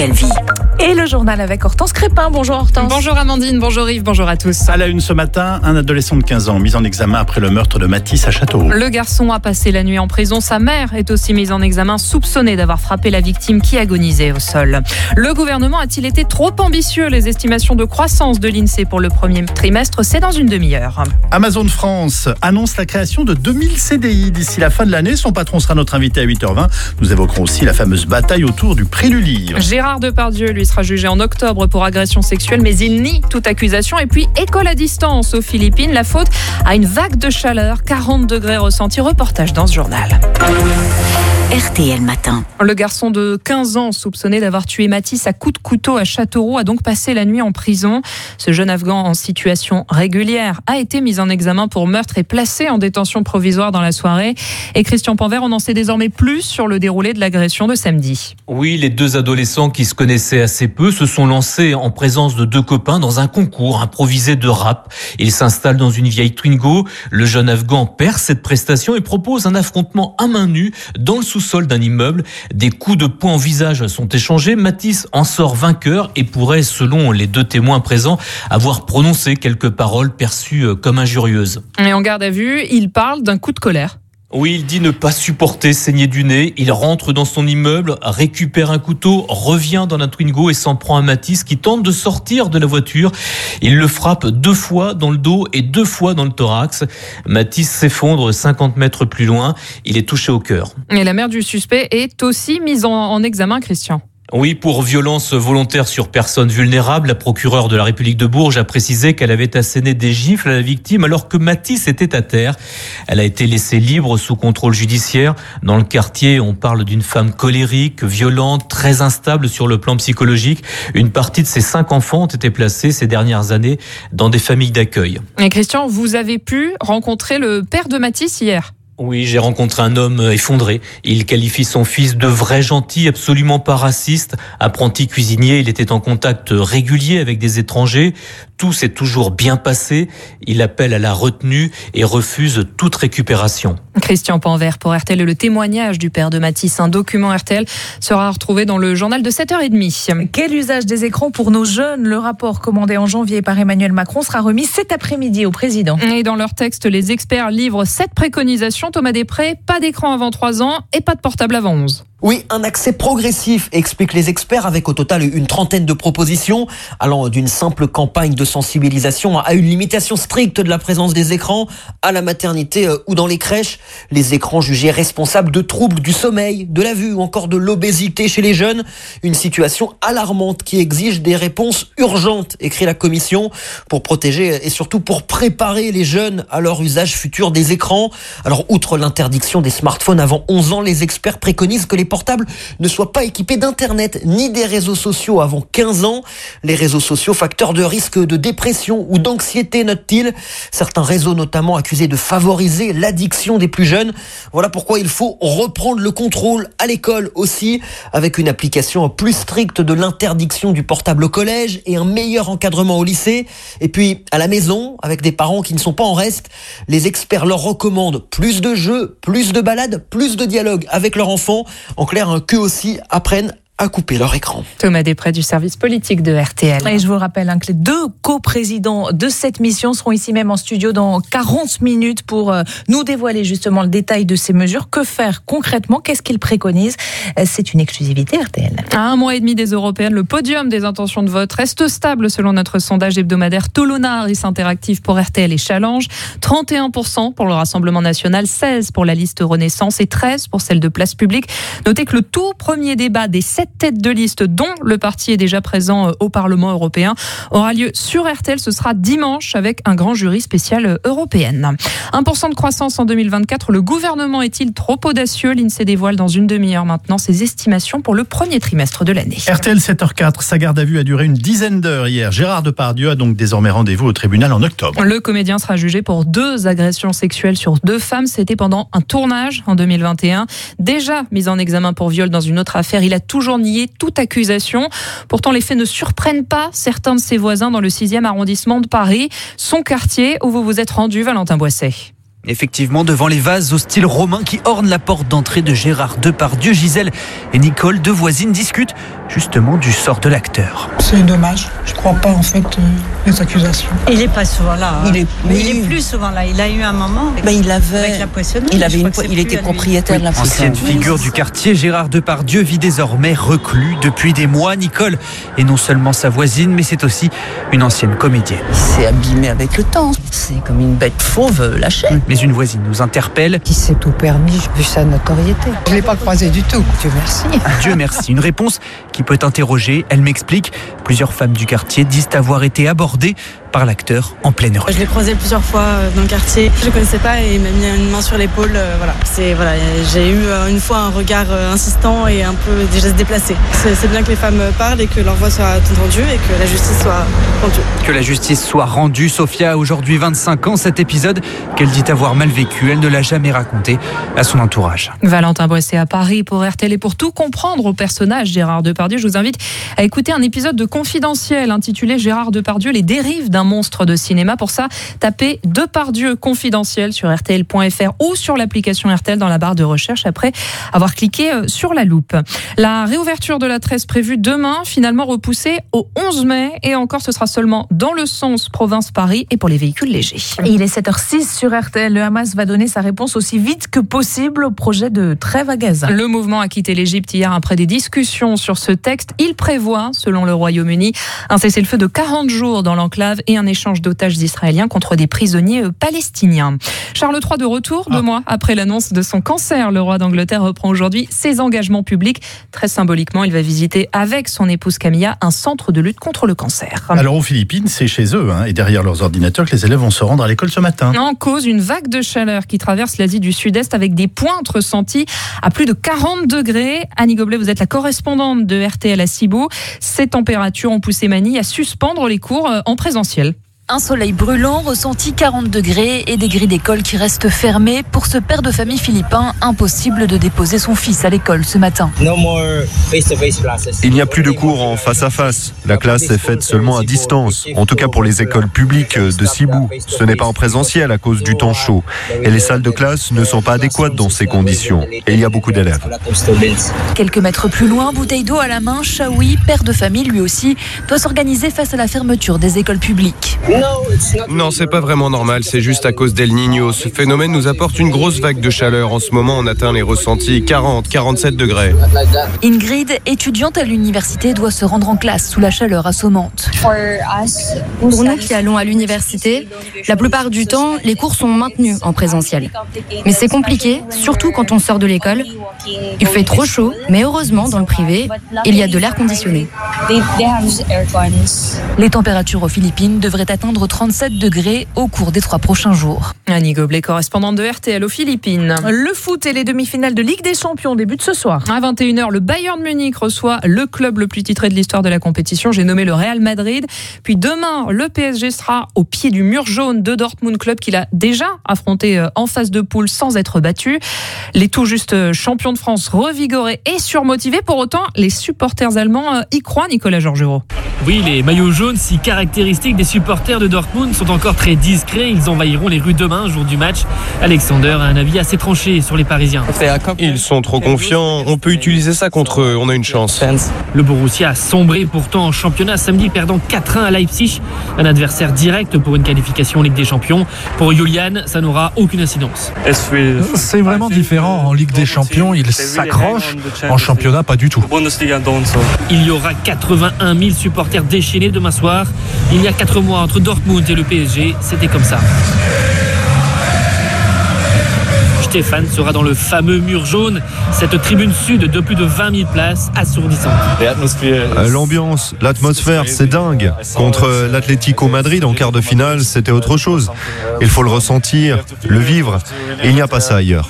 Calvi. Et le journal avec Hortense Crépin. Bonjour Hortense. Bonjour Amandine, bonjour Yves, bonjour à tous. À la une ce matin, un adolescent de 15 ans mis en examen après le meurtre de Mathis à Châteauroux. Le garçon a passé la nuit en prison. Sa mère est aussi mise en examen, soupçonnée d'avoir frappé la victime qui agonisait au sol. Le gouvernement a-t-il été trop ambitieux? Les estimations de croissance de l'INSEE pour le premier trimestre, c'est dans une demi-heure. Amazon France annonce la création de 2000 CDI d'ici la fin de l'année. Son patron sera notre invité à 8h20. Nous évoquerons aussi la fameuse bataille autour du prix du livre. Gérard Depardieu, lui, sera jugé en octobre pour agression sexuelle, mais il nie toute accusation. Et puis, école à distance aux Philippines. La faute à une vague de chaleur, 40 degrés ressentis. Reportage dans ce journal. RTL Matin. Le garçon de 15 ans, soupçonné d'avoir tué Mathis à coups de couteau à Châteauroux, a donc passé la nuit en prison. Ce jeune Afghan en situation régulière a été mis en examen pour meurtre et placé en détention provisoire dans la soirée. Et Christian Panvert, on en sait désormais plus sur le déroulé de l'agression de samedi. Oui, les deux adolescents qui se connaissaient assez peu se sont lancés en présence de deux copains dans un concours improvisé de rap. Ils s'installent dans une vieille Twingo. Le jeune Afghan perd cette prestation et propose un affrontement à main nue dans le sous-sol d'un immeuble. Des coups de poing au visage sont échangés. Mathis en sort vainqueur et pourrait, selon les deux témoins présents, avoir prononcé quelques paroles perçues comme injurieuses. Et en garde à vue, il parle d'un coup de colère. Oui, il dit ne pas supporter saigner du nez. Il rentre dans son immeuble, récupère un couteau, revient dans la Twingo et s'en prend à Mathis qui tente de sortir de la voiture. Il le frappe 2 fois dans le dos et 2 fois dans le thorax. Mathis s'effondre 50 mètres plus loin. Il est touché au cœur. Et la mère du suspect est aussi mise en examen, Christian. Oui, pour violence volontaire sur personne vulnérable, la procureure de la République de Bourges a précisé qu'elle avait asséné des gifles à la victime alors que Mathis était à terre. Elle a été laissée libre sous contrôle judiciaire. Dans le quartier, on parle d'une femme colérique, violente, très instable sur le plan psychologique. Une partie de ses 5 enfants ont été placés ces dernières années dans des familles d'accueil. Et Christian, vous avez pu rencontrer le père de Mathis hier ? Oui, j'ai rencontré un homme effondré. Il qualifie son fils de vrai gentil, absolument pas raciste. Apprenti cuisinier, il était en contact régulier avec des étrangers. Tout s'est toujours bien passé. Il appelle à la retenue et refuse toute récupération. Christian Panvert pour RTL et le témoignage du père de Mathis. Un document RTL sera retrouvé dans le journal de 7h30. Quel usage des écrans pour nos jeunes? Le rapport commandé en janvier par Emmanuel Macron sera remis cet après-midi au président. Et dans leur texte, les experts livrent 7 préconisations. Thomas Després, pas d'écran avant 3 ans et pas de portable avant 11. Oui, un accès progressif, expliquent les experts, avec au total une trentaine de propositions, allant d'une simple campagne de sensibilisation à une limitation stricte de la présence des écrans, à la maternité ou dans les crèches. Les écrans jugés responsables de troubles du sommeil, de la vue ou encore de l'obésité chez les jeunes. Une situation alarmante qui exige des réponses urgentes, écrit la commission, pour protéger et surtout pour préparer les jeunes à leur usage futur des écrans. Alors, outre l'interdiction des smartphones avant 11 ans, les experts préconisent que les portables ne soient pas équipés d'internet ni des réseaux sociaux avant 15 ans. Les réseaux sociaux, facteurs de risque de dépression ou d'anxiété, note-t-il. Certains réseaux notamment accusés de favoriser l'addiction des plus jeunes. Voilà pourquoi il faut reprendre le contrôle à l'école aussi, avec une application plus stricte de l'interdiction du portable au collège et un meilleur encadrement au lycée. Et puis à la maison, avec des parents qui ne sont pas en reste, les experts leur recommandent plus de jeux, plus de balades, plus de dialogue avec leurs enfants. En clair, qu'eux aussi apprennent à couper leur écran. Thomas Després du service politique de RTL. Et je vous rappelle que les 2 coprésidents de cette mission seront ici même en studio dans 40 minutes pour nous dévoiler justement le détail de ces mesures. Que faire concrètement? Qu'est-ce qu'ils préconisent? C'est une exclusivité RTL. À 1 mois et demi des européennes, le podium des intentions de vote reste stable selon notre sondage hebdomadaire Tolona Harris Interactive pour RTL et Challenge. 31% pour le Rassemblement National, 16% pour la liste Renaissance et 13% pour celle de Place Publique. Notez que le tout premier débat des 7 têtes de liste, dont le parti est déjà présent au Parlement européen, aura lieu sur RTL. Ce sera dimanche avec un grand jury spécial européenne. 1% de croissance en 2024. Le gouvernement est-il trop audacieux? L'INSEE dévoile dans une demi-heure maintenant ses estimations pour le premier trimestre de l'année. RTL 7h04, sa garde à vue a duré une dizaine d'heures hier. Gérard Depardieu a donc désormais rendez-vous au tribunal en octobre. Le comédien sera jugé pour 2 agressions sexuelles sur 2 femmes. C'était pendant un tournage en 2021. Déjà mis en examen pour viol dans une autre affaire, il a toujours nié toute accusation. Pourtant, les faits ne surprennent pas certains de ses voisins dans le 6e arrondissement de Paris, son quartier où vous vous êtes rendu, Valentin Boisset. Effectivement, devant les vases au style romain qui ornent la porte d'entrée de Gérard Depardieu, Gisèle et Nicole, 2 voisines, discutent justement du sort de l'acteur. C'est dommage. Je ne crois pas en fait les accusations. Il n'est pas souvent là. Il est plus souvent là. Il a eu un moment avec la poissonnerie. Il était propriétaire de la poissonnerie. Ancienne figure du quartier, Gérard Depardieu vit désormais reclus depuis des mois. Nicole est non seulement sa voisine, mais c'est aussi une ancienne comédienne. Il s'est abîmé avec le temps. C'est comme une bête fauve lâchée. Mais une voisine nous interpelle. Qui s'est tout permis vu sa notoriété. Je ne l'ai pas croisé du tout. Dieu merci. Dieu merci. Une réponse qui peut interroger. Elle m'explique. Plusieurs femmes du quartier disent avoir été abordées par l'acteur en pleine rue. Je l'ai croisé plusieurs fois dans le quartier. Je ne le connaissais pas et il m'a mis une main sur l'épaule. J'ai eu une fois un regard insistant et un peu des gestes déplacés. C'est bien que les femmes parlent et que leur voix soit entendue et que la justice soit rendue. Que la justice soit rendue. Sophia a aujourd'hui 25 ans. Cet épisode qu'elle dit avoir mal vécu, elle ne l'a jamais raconté à son entourage. Valentin Boissé à Paris pour RTL. Et pour tout comprendre au personnage Gérard Depardieu, je vous invite à écouter un épisode de Confidentiel intitulé Gérard Depardieu, les dérives d'un monstre de cinéma. Pour ça, tapez Depardieu Confidentiel sur RTL.fr ou sur l'application RTL dans la barre de recherche après avoir cliqué sur la loupe. La réouverture de la 13 prévue demain, finalement repoussée au 11 mai. Et encore, ce sera seulement dans le sens province-Paris et pour les véhicules légers. Il est 7h06 sur RTL. Le Hamas va donner sa réponse aussi vite que possible au projet de trêve à Gaza. Le mouvement a quitté l'Égypte hier après des discussions sur ce texte. Il prévoit, selon le Royaume-Uni, un cessez-le-feu de 40 jours dans l'enclave et un échange d'otages israéliens contre des prisonniers palestiniens. Charles III de retour 2 mois après l'annonce de son cancer. Le roi d'Angleterre reprend aujourd'hui ses engagements publics. Très symboliquement, il va visiter avec son épouse Camilla un centre de lutte contre le cancer. Alors aux Philippines, c'est chez eux et derrière leurs ordinateurs que les élèves vont se rendre à l'école ce matin. En cause, une vague de chaleur qui traverse l'Asie du Sud-Est avec des pointes ressenties à plus de 40 degrés. Annie Goblet, vous êtes la correspondante de RTL à Cebu. Ces températures ont poussé Manille à suspendre les cours en présentiel. Un soleil brûlant, ressenti 40 degrés et des grilles d'école qui restent fermées. Pour ce père de famille philippin, impossible de déposer son fils à l'école ce matin. Il n'y a plus de cours en face à face. La classe est faite seulement à distance. En tout cas pour les écoles publiques de Cebu. Ce n'est pas en présentiel à cause du temps chaud. Et les salles de classe ne sont pas adéquates dans ces conditions. Et il y a beaucoup d'élèves. Quelques mètres plus loin, bouteille d'eau à la main, Shaoui, père de famille lui aussi, doit s'organiser face à la fermeture des écoles publiques. Non, c'est pas vraiment normal, c'est juste à cause d'El Niño. Ce phénomène nous apporte une grosse vague de chaleur. En ce moment, on atteint les ressentis 40-47 degrés. Ingrid, étudiante à l'université, doit se rendre en classe sous la chaleur assommante. Pour nous qui allons à l'université, la plupart du temps, les cours sont maintenus en présentiel. Mais c'est compliqué, surtout quand on sort de l'école. Il fait trop chaud, mais heureusement, dans le privé, il y a de l'air conditionné. Les températures aux Philippines devraient atteindre 37 degrés au cours des 3 prochains jours. Annie Goblet, correspondante de RTL aux Philippines. Le foot et les demi-finales de Ligue des Champions débutent ce soir. À 21h, le Bayern Munich reçoit le club le plus titré de l'histoire de la compétition. J'ai nommé le Real Madrid. Puis demain, le PSG sera au pied du mur jaune de Dortmund, club qu'il a déjà affronté en phase de poule sans être battu. Les tout juste champions de France revigorés et surmotivés. Pour autant, les supporters allemands y croient, Nicolas Georgerot. Oui, les maillots jaunes, si caractéristiques des supporters de Dortmund, sont encore très discrets. Ils envahiront les rues demain, jour du match. Alexander a un avis assez tranché sur les Parisiens. Ils sont trop confiants. On peut utiliser ça contre eux. On a une chance. Le Borussia a sombré pourtant en championnat samedi, perdant 4-1 à Leipzig. Un adversaire direct pour une qualification Ligue des Champions. Pour Julian, ça n'aura aucune incidence. C'est vraiment différent. En Ligue des Champions, ils s'accrochent. En championnat, pas du tout. Il y aura 81 000 supporters déchaînés demain soir. Il y a 4 mois entre Dortmund et le PSG, c'était comme ça. Stéphane sera dans le fameux mur jaune, cette tribune sud de plus de 20 000 places assourdissante. L'ambiance, l'atmosphère, c'est dingue. Contre l'Atlético Madrid en quart de finale, c'était autre chose. Il faut le ressentir, le vivre. Et il n'y a pas ça ailleurs.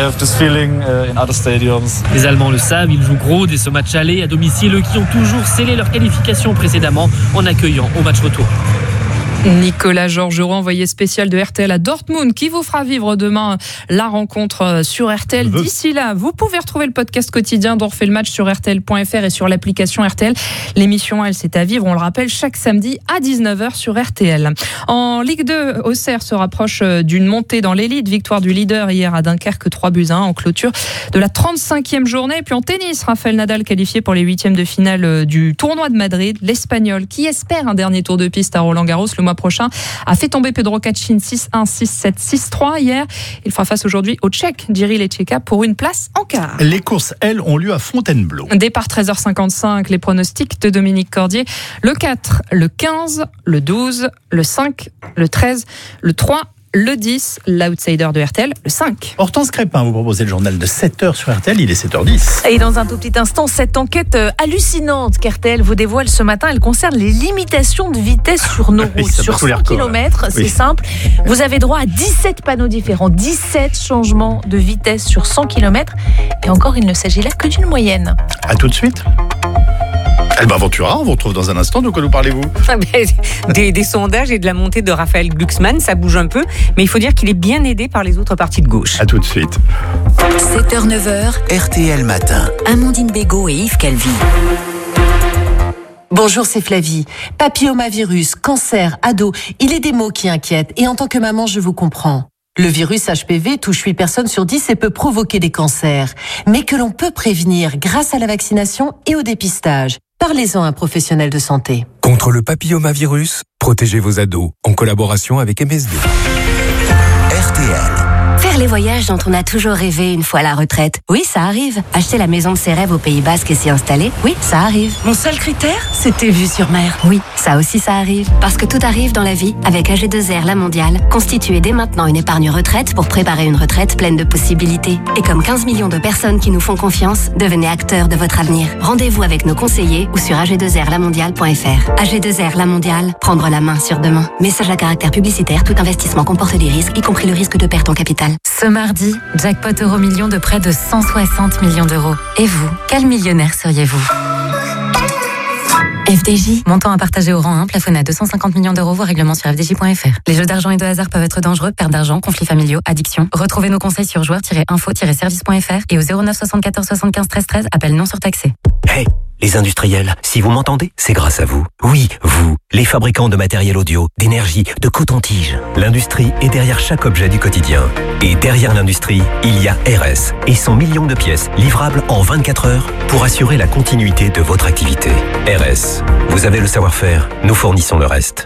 Les Allemands le savent, ils jouent gros dès ce match aller à domicile, eux qui ont toujours scellé leur qualification précédemment en accueillant au match retour. Nicolas Georgerot, envoyé spécial de RTL à Dortmund, qui vous fera vivre demain la rencontre sur RTL. D'ici là, vous pouvez retrouver le podcast quotidien dont refait le match sur RTL.fr et sur l'application RTL. L'émission, elle, c'est à vivre, on le rappelle, chaque samedi à 19h sur RTL. En Ligue 2, Auxerre se rapproche d'une montée dans l'élite. Victoire du leader hier à Dunkerque, 3-1 en clôture de la 35e journée. Et puis en tennis, Rafael Nadal qualifié pour les 8e de finale du tournoi de Madrid. L'Espagnol, qui espère un dernier tour de piste à Roland-Garros le mois prochain, a fait tomber Pedro Cachin 6-1, 6-7, 6-3 hier. Il fera face aujourd'hui au Tchèque Jiří Lečeka pour une place en quart. Les courses, elles, ont lieu à Fontainebleau. Départ 13h55, les pronostics de Dominique Cordier. Le 4, le 15, le 12, le 5, le 13, le 3, le 10, l'outsider de RTL, le 5. Hortense Crépin, vous proposez le journal de 7h sur RTL, il est 7h10. Et dans un tout petit instant, cette enquête hallucinante qu'RTL vous dévoile ce matin, elle concerne les limitations de vitesse sur nos routes. Sur 100 km, c'est simple, vous avez droit à 17 panneaux différents, 17 changements de vitesse sur 100 km. Et encore, il ne s'agit là que d'une moyenne. À tout de suite. Elba Ventura, on vous retrouve dans un instant. De quoi nous parlez-vous ? Des sondages et de la montée de Raphaël Glucksmann, ça bouge un peu, mais il faut dire qu'il est bien aidé par les autres partis de gauche. À tout de suite. 7h, 9h, RTL Matin. Amandine Bégaud et Yves Calvi. Bonjour, c'est Flavie. Papillomavirus, cancer, ado, il est des mots qui inquiètent et en tant que maman, je vous comprends. Le virus HPV touche 8 personnes sur 10 et peut provoquer des cancers, mais que l'on peut prévenir grâce à la vaccination et au dépistage. Parlez-en à un professionnel de santé. Contre le papillomavirus, protégez vos ados en collaboration avec MSD. RTL. Faire les voyages dont on a toujours rêvé une fois à la retraite. Oui, ça arrive. Acheter la maison de ses rêves au Pays Basque et s'y installer. Oui, ça arrive. Mon seul critère, c'était vue sur mer. Oui, ça aussi ça arrive. Parce que tout arrive dans la vie avec AG2R La Mondiale. Constituez dès maintenant une épargne retraite pour préparer une retraite pleine de possibilités. Et comme 15 millions de personnes qui nous font confiance, devenez acteurs de votre avenir. Rendez-vous avec nos conseillers ou sur ag2rlamondiale.fr. AG2R La Mondiale, prendre la main sur demain. Message à caractère publicitaire, tout investissement comporte des risques, y compris le risque de perte en capital. Ce mardi, jackpot Euro-Million de près de 160 millions d'euros. Et vous, quel millionnaire seriez-vous ? FDJ, montant à partager au rang 1, plafonné à 250 millions d'euros, voire règlement sur fdj.fr. Les jeux d'argent et de hasard peuvent être dangereux, perte d'argent, conflits familiaux, addiction. Retrouvez nos conseils sur joueurs-info-service.fr et au 09 74 75 13 13, appel non surtaxé. Hey, les industriels, si vous m'entendez, c'est grâce à vous. Oui, vous, les fabricants de matériel audio, d'énergie, de coton-tige. L'industrie est derrière chaque objet du quotidien. Et derrière l'industrie, il y a RS et 100 millions de pièces livrables en 24 heures pour assurer la continuité de votre activité. RS, vous avez le savoir-faire, nous fournissons le reste.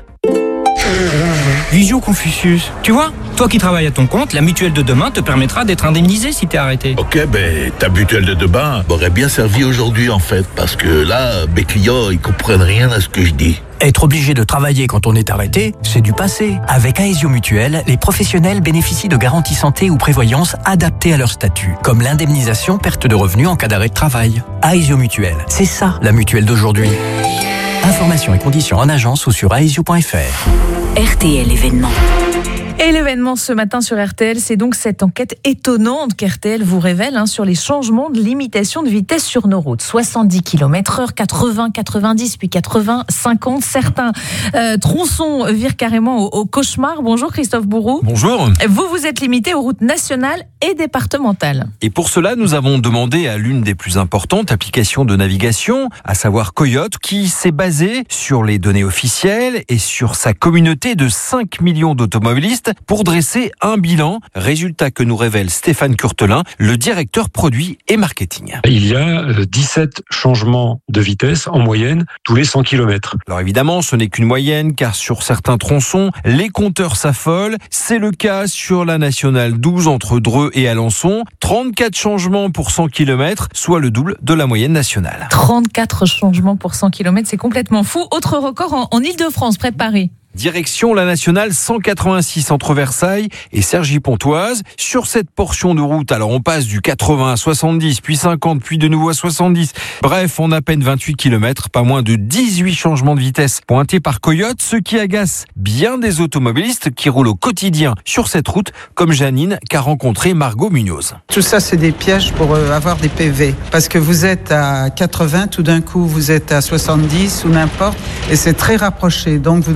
Visio Confucius, tu vois, toi qui travailles à ton compte, la mutuelle de demain te permettra d'être indemnisé si t'es arrêté. Ok, ta mutuelle de demain m'aurait bien servi aujourd'hui en fait, parce que là, mes clients, ils comprennent rien à ce que je dis. Être obligé de travailler quand on est arrêté, c'est du passé. Avec Aesio Mutuelle, les professionnels bénéficient de garanties santé ou prévoyance adaptées à leur statut, comme l'indemnisation perte de revenus en cas d'arrêt de travail. Aesio Mutuelle, c'est ça la mutuelle d'aujourd'hui. Informations et conditions en agence ou sur aesio.fr. RTL événement. Et l'événement ce matin sur RTL, c'est donc cette enquête étonnante qu'RTL vous révèle sur les changements de limitation de vitesse sur nos routes. 70 km/h, 80, 90, puis 80, 50. Certains tronçons virent carrément au cauchemar. Bonjour Christophe Bourreau. Bonjour. Vous êtes limité aux routes nationales et départementales. Et pour cela, nous avons demandé à l'une des plus importantes applications de navigation, à savoir Coyote, qui s'est basée sur les données officielles et sur sa communauté de 5 millions d'automobilistes pour dresser un bilan, résultat que nous révèle Stéphane Curtelin, le directeur produit et marketing. Il y a 17 changements de vitesse en moyenne tous les 100 km. Alors évidemment, ce n'est qu'une moyenne, car sur certains tronçons, les compteurs s'affolent. C'est le cas sur la nationale 12 entre Dreux et Alençon. 34 changements pour 100 km, soit le double de la moyenne nationale. 34 changements pour 100 km, c'est complètement fou. Autre record en Ile-de-France, près de Paris. Direction la nationale 186 entre Versailles et Cergy-Pontoise. Sur cette portion de route, alors on passe du 80 à 70, puis 50, puis de nouveau à 70. Bref, en à peine 28 km, pas moins de 18 changements de vitesse pointés par Coyote, ce qui agace bien des automobilistes qui roulent au quotidien sur cette route, comme Janine qu'a rencontré Margot Munoz. Tout ça, c'est des pièges pour avoir des PV. Parce que vous êtes à 80, tout d'un coup, vous êtes à 70 ou n'importe, et c'est très rapproché. Donc, vous n'avez pas le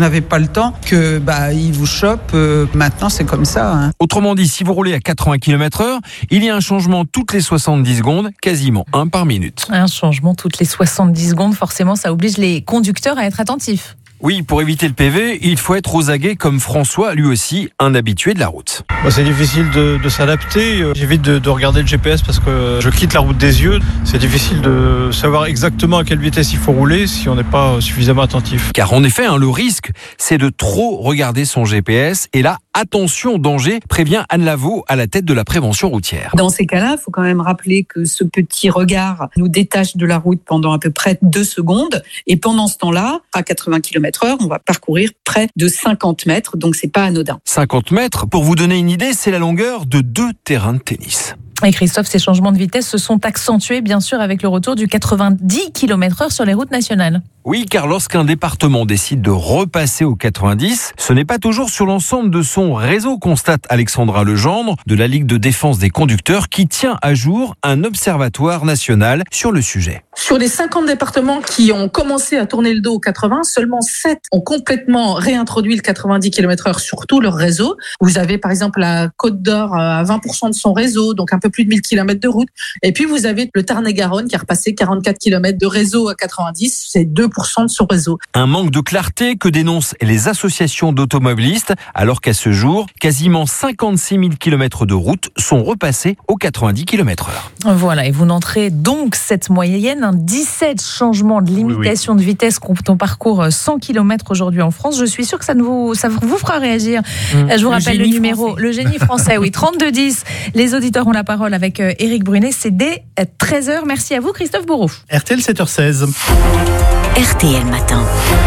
temps que ils vous chopent. Maintenant, c'est comme ça. Hein. Autrement dit, si vous roulez à 80 km/h, il y a un changement toutes les 70 secondes, quasiment un par minute. Un changement toutes les 70 secondes, forcément, ça oblige les conducteurs à être attentifs. Oui, pour éviter le PV, il faut être aux aguets comme François, lui aussi, un habitué de la route. C'est difficile de s'adapter. J'évite de regarder le GPS parce que je quitte la route des yeux. C'est difficile de savoir exactement à quelle vitesse il faut rouler si on n'est pas suffisamment attentif. Car en effet, le risque, c'est de trop regarder son GPS. Et là, attention, danger, prévient Anne Lavaux à la tête de la prévention routière. Dans ces cas-là, il faut quand même rappeler que ce petit regard nous détache de la route pendant à peu près 2 secondes. Et pendant ce temps-là, à 80 km/h, on va parcourir près de 50 mètres, donc c'est pas anodin. 50 mètres, pour vous donner une idée, c'est la longueur de 2 terrains de tennis. Et Christophe, ces changements de vitesse se sont accentués, bien sûr, avec le retour du 90 km/h sur les routes nationales. Oui, car lorsqu'un département décide de repasser au 90, ce n'est pas toujours sur l'ensemble de son réseau, constate Alexandra Legendre de la Ligue de défense des conducteurs, qui tient à jour un observatoire national sur le sujet. Sur les 50 départements qui ont commencé à tourner le dos au 80, seulement 7 ont complètement réintroduit le 90 km/h sur tout leur réseau. Vous avez par exemple la Côte d'Or à 20% de son réseau, donc un peu plus de 1000 km de route. Et puis vous avez le Tarn-et-Garonne qui a repassé 44 km de réseau à 90, c'est 2% de son réseau. Un manque de clarté que dénoncent les associations d'automobilistes, alors qu'à ce jour, quasiment 56 000 km de route sont repassés au 90 km/h. Voilà, et vous n'entrez donc cette moyenne, 17 changements de limitation de vitesse quand on parcourt 100 km aujourd'hui en France. Je suis sûre que ça vous fera réagir. Je vous rappelle le numéro, français. Le génie français, oui, 3210. Les auditeurs ont la parole avec Éric Brunet, c'est dès 13h. Merci à vous, Christophe Bourreau. RTL 7h16. RTL Matin.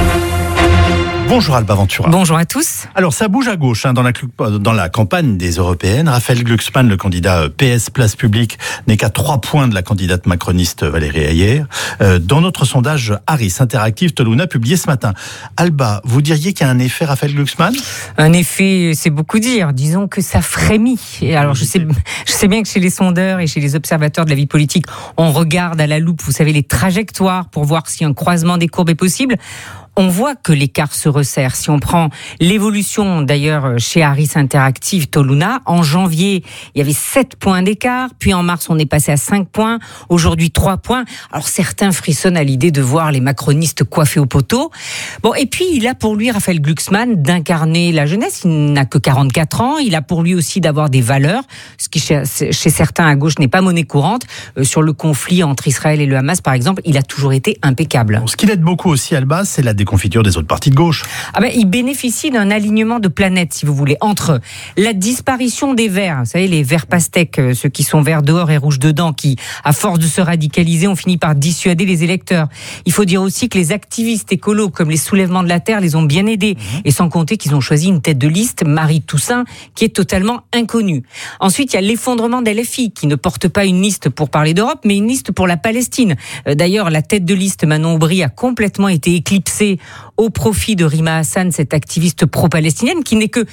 Bonjour Alba Ventura. Bonjour à tous. Alors ça bouge à gauche dans la campagne des Européennes. Raphaël Glucksmann, le candidat PS Place Publique, n'est qu'à 3 points de la candidate macroniste Valérie Ayer. Dans notre sondage Harris Interactive, Toluna publié ce matin. Alba, vous diriez qu'il y a un effet Raphaël Glucksmann ? Un effet, c'est beaucoup dire. Disons que ça frémit. Et alors je sais bien que chez les sondeurs et chez les observateurs de la vie politique, on regarde à la loupe, vous savez, les trajectoires pour voir si un croisement des courbes est possible. On voit que l'écart se resserre. Si on prend l'évolution, d'ailleurs, chez Harris Interactive Toluna, en janvier, il y avait 7 points d'écart, puis en mars, on est passé à 5 points, aujourd'hui 3 points. Alors certains frissonnent à l'idée de voir les macronistes coiffés au poteau. Bon, et puis il a pour lui, Raphaël Glucksmann, d'incarner la jeunesse. Il n'a que 44 ans, il a pour lui aussi d'avoir des valeurs, ce qui chez certains à gauche n'est pas monnaie courante. Sur le conflit entre Israël et le Hamas, par exemple, il a toujours été impeccable. Bon, ce qui l'aide beaucoup aussi, Alba, c'est la déconfiture des autres partis de gauche. Il bénéficie d'un alignement de planètes, si vous voulez, entre la disparition des verts, vous savez, les verts pastèques, ceux qui sont verts dehors et rouges dedans, qui, à force de se radicaliser, ont fini par dissuader les électeurs. Il faut dire aussi que les activistes écolos, comme les Soulèvements de la Terre, les ont bien aidés. Et sans compter qu'ils ont choisi une tête de liste, Marie Toussaint, qui est totalement inconnue. Ensuite, il y a l'effondrement d'LFI, qui ne porte pas une liste pour parler d'Europe, mais une liste pour la Palestine. D'ailleurs, la tête de liste, Manon Aubry, a complètement été éclipsée au profit de Rima Hassan, cette activiste pro-palestinienne, qui n'est que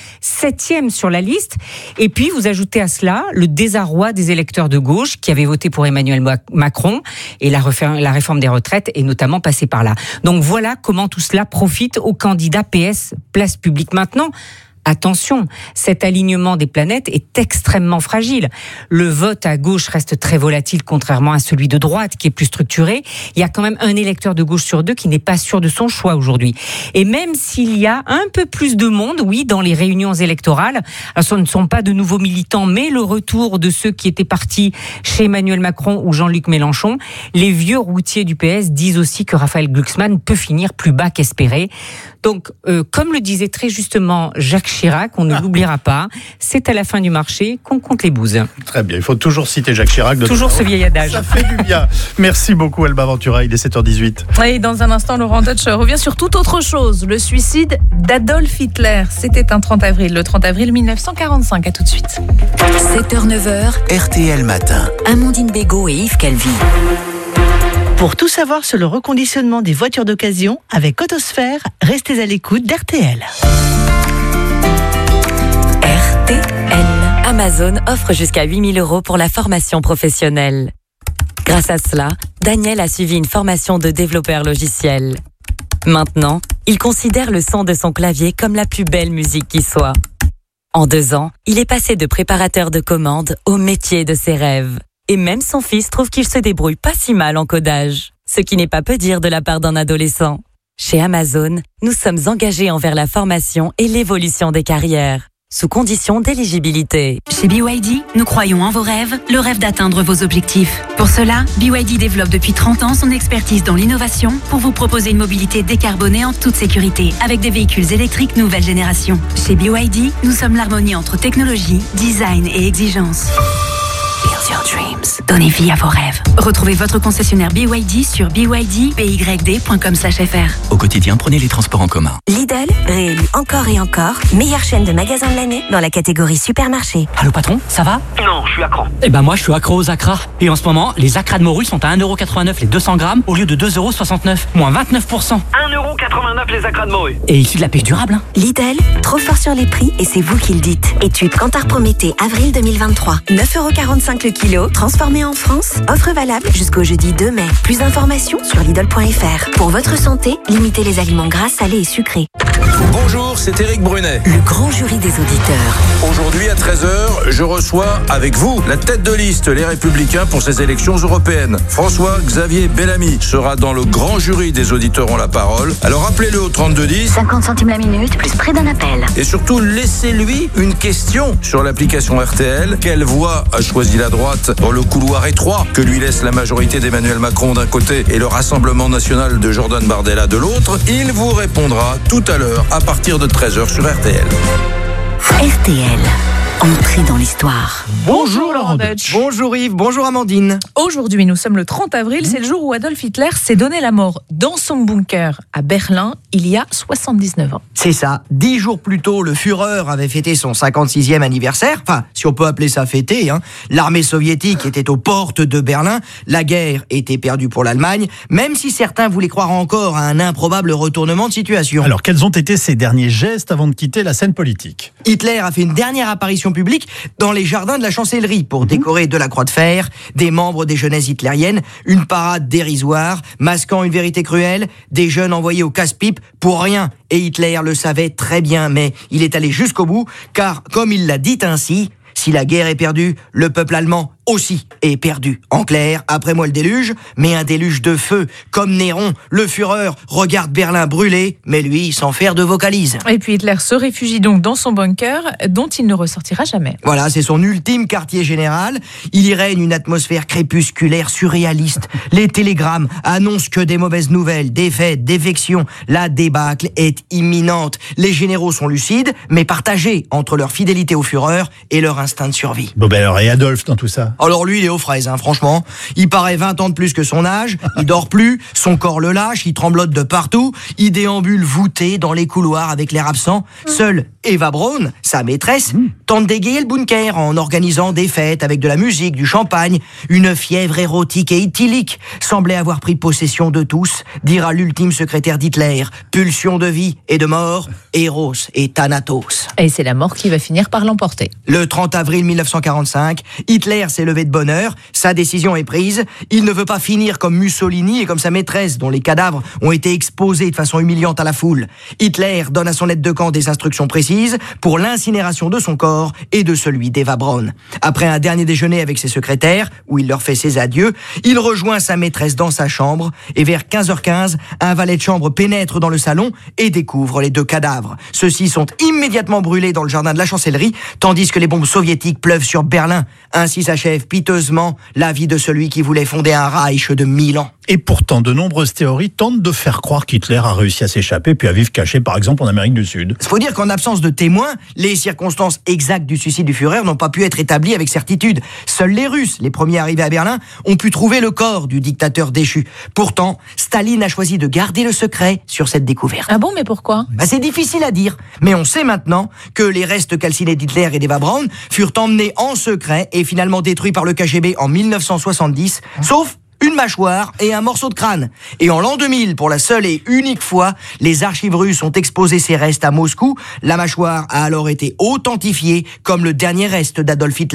7e sur la liste. Et puis, vous ajoutez à cela le désarroi des électeurs de gauche qui avaient voté pour Emmanuel Macron, et la réforme des retraites est notamment passée par là. Donc voilà comment tout cela profite aux candidats PS Place Publique. Maintenant, attention, cet alignement des planètes est extrêmement fragile. Le vote à gauche reste très volatile, contrairement à celui de droite, qui est plus structuré. Il y a quand même un électeur de gauche sur 2 qui n'est pas sûr de son choix aujourd'hui. Et même s'il y a un peu plus de monde, oui, dans les réunions électorales, alors ce ne sont pas de nouveaux militants, mais le retour de ceux qui étaient partis chez Emmanuel Macron ou Jean-Luc Mélenchon, les vieux routiers du PS disent aussi que Raphaël Glucksmann peut finir plus bas qu'espéré. Donc, comme le disait très justement Jacques Chirac, on ne l'oubliera pas, c'est à la fin du marché qu'on compte les bouses. Très bien, il faut toujours citer Jacques Chirac. Toujours ce vieil adage. Ça fait du bien. Merci beaucoup Alba Ventura, il est 7h18. Et dans un instant, Laurent Deutsch revient sur toute autre chose, le suicide d'Adolf Hitler. C'était un 30 avril, le 30 avril 1945. À tout de suite. 7h-9h, RTL Matin. Amandine Bégaud et Yves Calvi. Pour tout savoir sur le reconditionnement des voitures d'occasion avec Autosphère, restez à l'écoute d'RTL. RTL. Amazon offre jusqu'à 8 000 € pour la formation professionnelle. Grâce à cela, Daniel a suivi une formation de développeur logiciel. Maintenant, il considère le son de son clavier comme la plus belle musique qui soit. En 2 ans, il est passé de préparateur de commandes au métier de ses rêves. Et même son fils trouve qu'il se débrouille pas si mal en codage. Ce qui n'est pas peu dire de la part d'un adolescent. Chez Amazon, nous sommes engagés envers la formation et l'évolution des carrières, sous condition d'éligibilité. Chez BYD, nous croyons en vos rêves, le rêve d'atteindre vos objectifs. Pour cela, BYD développe depuis 30 ans son expertise dans l'innovation pour vous proposer une mobilité décarbonée en toute sécurité, avec des véhicules électriques nouvelle génération. Chez BYD, nous sommes l'harmonie entre technologie, design et exigence. Build your dreams. Donnez vie à vos rêves. Retrouvez votre concessionnaire BYD sur byd.com/fr. Au quotidien, prenez les transports en commun. Lidl, réélu encore et encore, meilleure chaîne de magasins de l'année dans la catégorie supermarché. Allô patron, ça va? Non, je suis accro. Eh ben moi je suis accro aux acras. Et en ce moment, les acras de morue sont à 1,89€ les 200 grammes au lieu de 2,69€, moins 29%. 1,89€ les acras de morue. Et issu de la pêche durable, hein. Lidl, trop fort sur les prix et c'est vous qui le dites. Étude Kantar Prométhée, avril 2023. 9,45€ le kilo, transformé en France. Offre valable jusqu'au jeudi 2 mai. Plus d'informations sur Lidl.fr. Pour votre santé, limitez les aliments gras, salés et sucrés. Bonjour, c'est Éric Brunet. Le grand jury des auditeurs. Aujourd'hui à 13h, je reçois avec vous la tête de liste Les Républicains pour ces élections européennes. François-Xavier Bellamy sera dans le grand jury des auditeurs ont la parole. Alors appelez-le au 3210. 50 centimes la minute, plus prix d'un appel. Et surtout, laissez-lui une question sur l'application RTL. Quelle voie a choisi la droite dans le couloir étroit que lui laisse la majorité d'Emmanuel Macron d'un côté et le Rassemblement national de Jordan Bardella de l'autre? Il vous répondra tout à l'heure à partir de 13h sur RTL. RTL. Entrée dans l'histoire. Bonjour Laurent Deutsch. Bonjour Yves, bonjour Amandine. Aujourd'hui, nous sommes le 30 avril, c'est le jour où Adolf Hitler s'est donné la mort dans son bunker à Berlin, il y a 79 ans. C'est ça, 10 jours plus tôt, le Führer avait fêté son 56e anniversaire, enfin, si on peut appeler ça fêter, hein. L'armée soviétique était aux portes de Berlin, la guerre était perdue pour l'Allemagne, même si certains voulaient croire encore à un improbable retournement de situation. Alors, quels ont été ses derniers gestes avant de quitter la scène politique? Hitler a fait une dernière apparition publique dans les jardins de la chancellerie pour décorer de la croix de fer des membres des jeunesses hitlériennes, une parade dérisoire, masquant une vérité cruelle, des jeunes envoyés au casse-pipe pour rien. Et Hitler le savait très bien, mais il est allé jusqu'au bout, car comme il l'a dit ainsi, si la guerre est perdue, le peuple allemand aussi est perdu. En clair, après moi le déluge, mais un déluge de feu. Comme Néron, le Führer regarde Berlin brûler, mais lui sans faire de vocalise. Et puis Hitler se réfugie donc dans son bunker, dont il ne ressortira jamais. Voilà, c'est son ultime quartier général. Il y règne une atmosphère crépusculaire surréaliste. Les télégrammes annoncent que des mauvaises nouvelles, défaites, défections. La débâcle est imminente. Les généraux sont lucides, mais partagés entre leur fidélité au Führer et leur instinct de survie. Bon ben alors, et Adolphe dans tout ça? Alors lui, il est aux fraises, hein, franchement. Il paraît 20 ans de plus que son âge, il dort plus, son corps le lâche, il tremblote de partout, il déambule voûté dans les couloirs avec l'air absent. Seule Eva Braun, sa maîtresse, tente d'égayer le bunker en organisant des fêtes avec de la musique, du champagne. Une fièvre érotique et idyllique semblait avoir pris possession de tous, dira l'ultime secrétaire d'Hitler. Pulsion de vie et de mort, Eros et Thanatos. Et c'est la mort qui va finir par l'emporter. Le 30 avril 1945, Hitler s'est levé de bonne heure, sa décision est prise, il ne veut pas finir comme Mussolini et comme sa maîtresse dont les cadavres ont été exposés de façon humiliante à la foule. Hitler donne à son aide de camp des instructions précises pour l'incinération de son corps et de celui d'Eva Braun. Après un dernier déjeuner avec ses secrétaires, où il leur fait ses adieux, il rejoint sa maîtresse dans sa chambre et vers 15h15, un valet de chambre pénètre dans le salon et découvre les deux cadavres. Ceux-ci sont immédiatement brûlés dans le jardin de la chancellerie, tandis que les bombes soviétiques pleuvent sur Berlin. Ainsi s'achève piteusement la vie de celui qui voulait fonder un Reich de 1000 ans. Et pourtant, de nombreuses théories tentent de faire croire qu'Hitler a réussi à s'échapper puis à vivre caché, par exemple, en Amérique du Sud. Il faut dire qu'en absence de témoins, les circonstances exactes du suicide du Führer n'ont pas pu être établies avec certitude. Seuls les Russes, les premiers arrivés à Berlin, ont pu trouver le corps du dictateur déchu. Pourtant, Staline a choisi de garder le secret sur cette découverte. Ah bon, mais pourquoi ? C'est difficile à dire, mais on sait maintenant que les restes calcinés d'Hitler et d'Eva Braun furent emmenés en secret et finalement détruits par le KGB en 1970, sauf une mâchoire et un morceau de crâne. Et en l'an 2000, pour la seule et unique fois, les archives russes ont exposé ces restes à Moscou. La mâchoire a alors été authentifiée comme le dernier reste d'Adolf Hitler.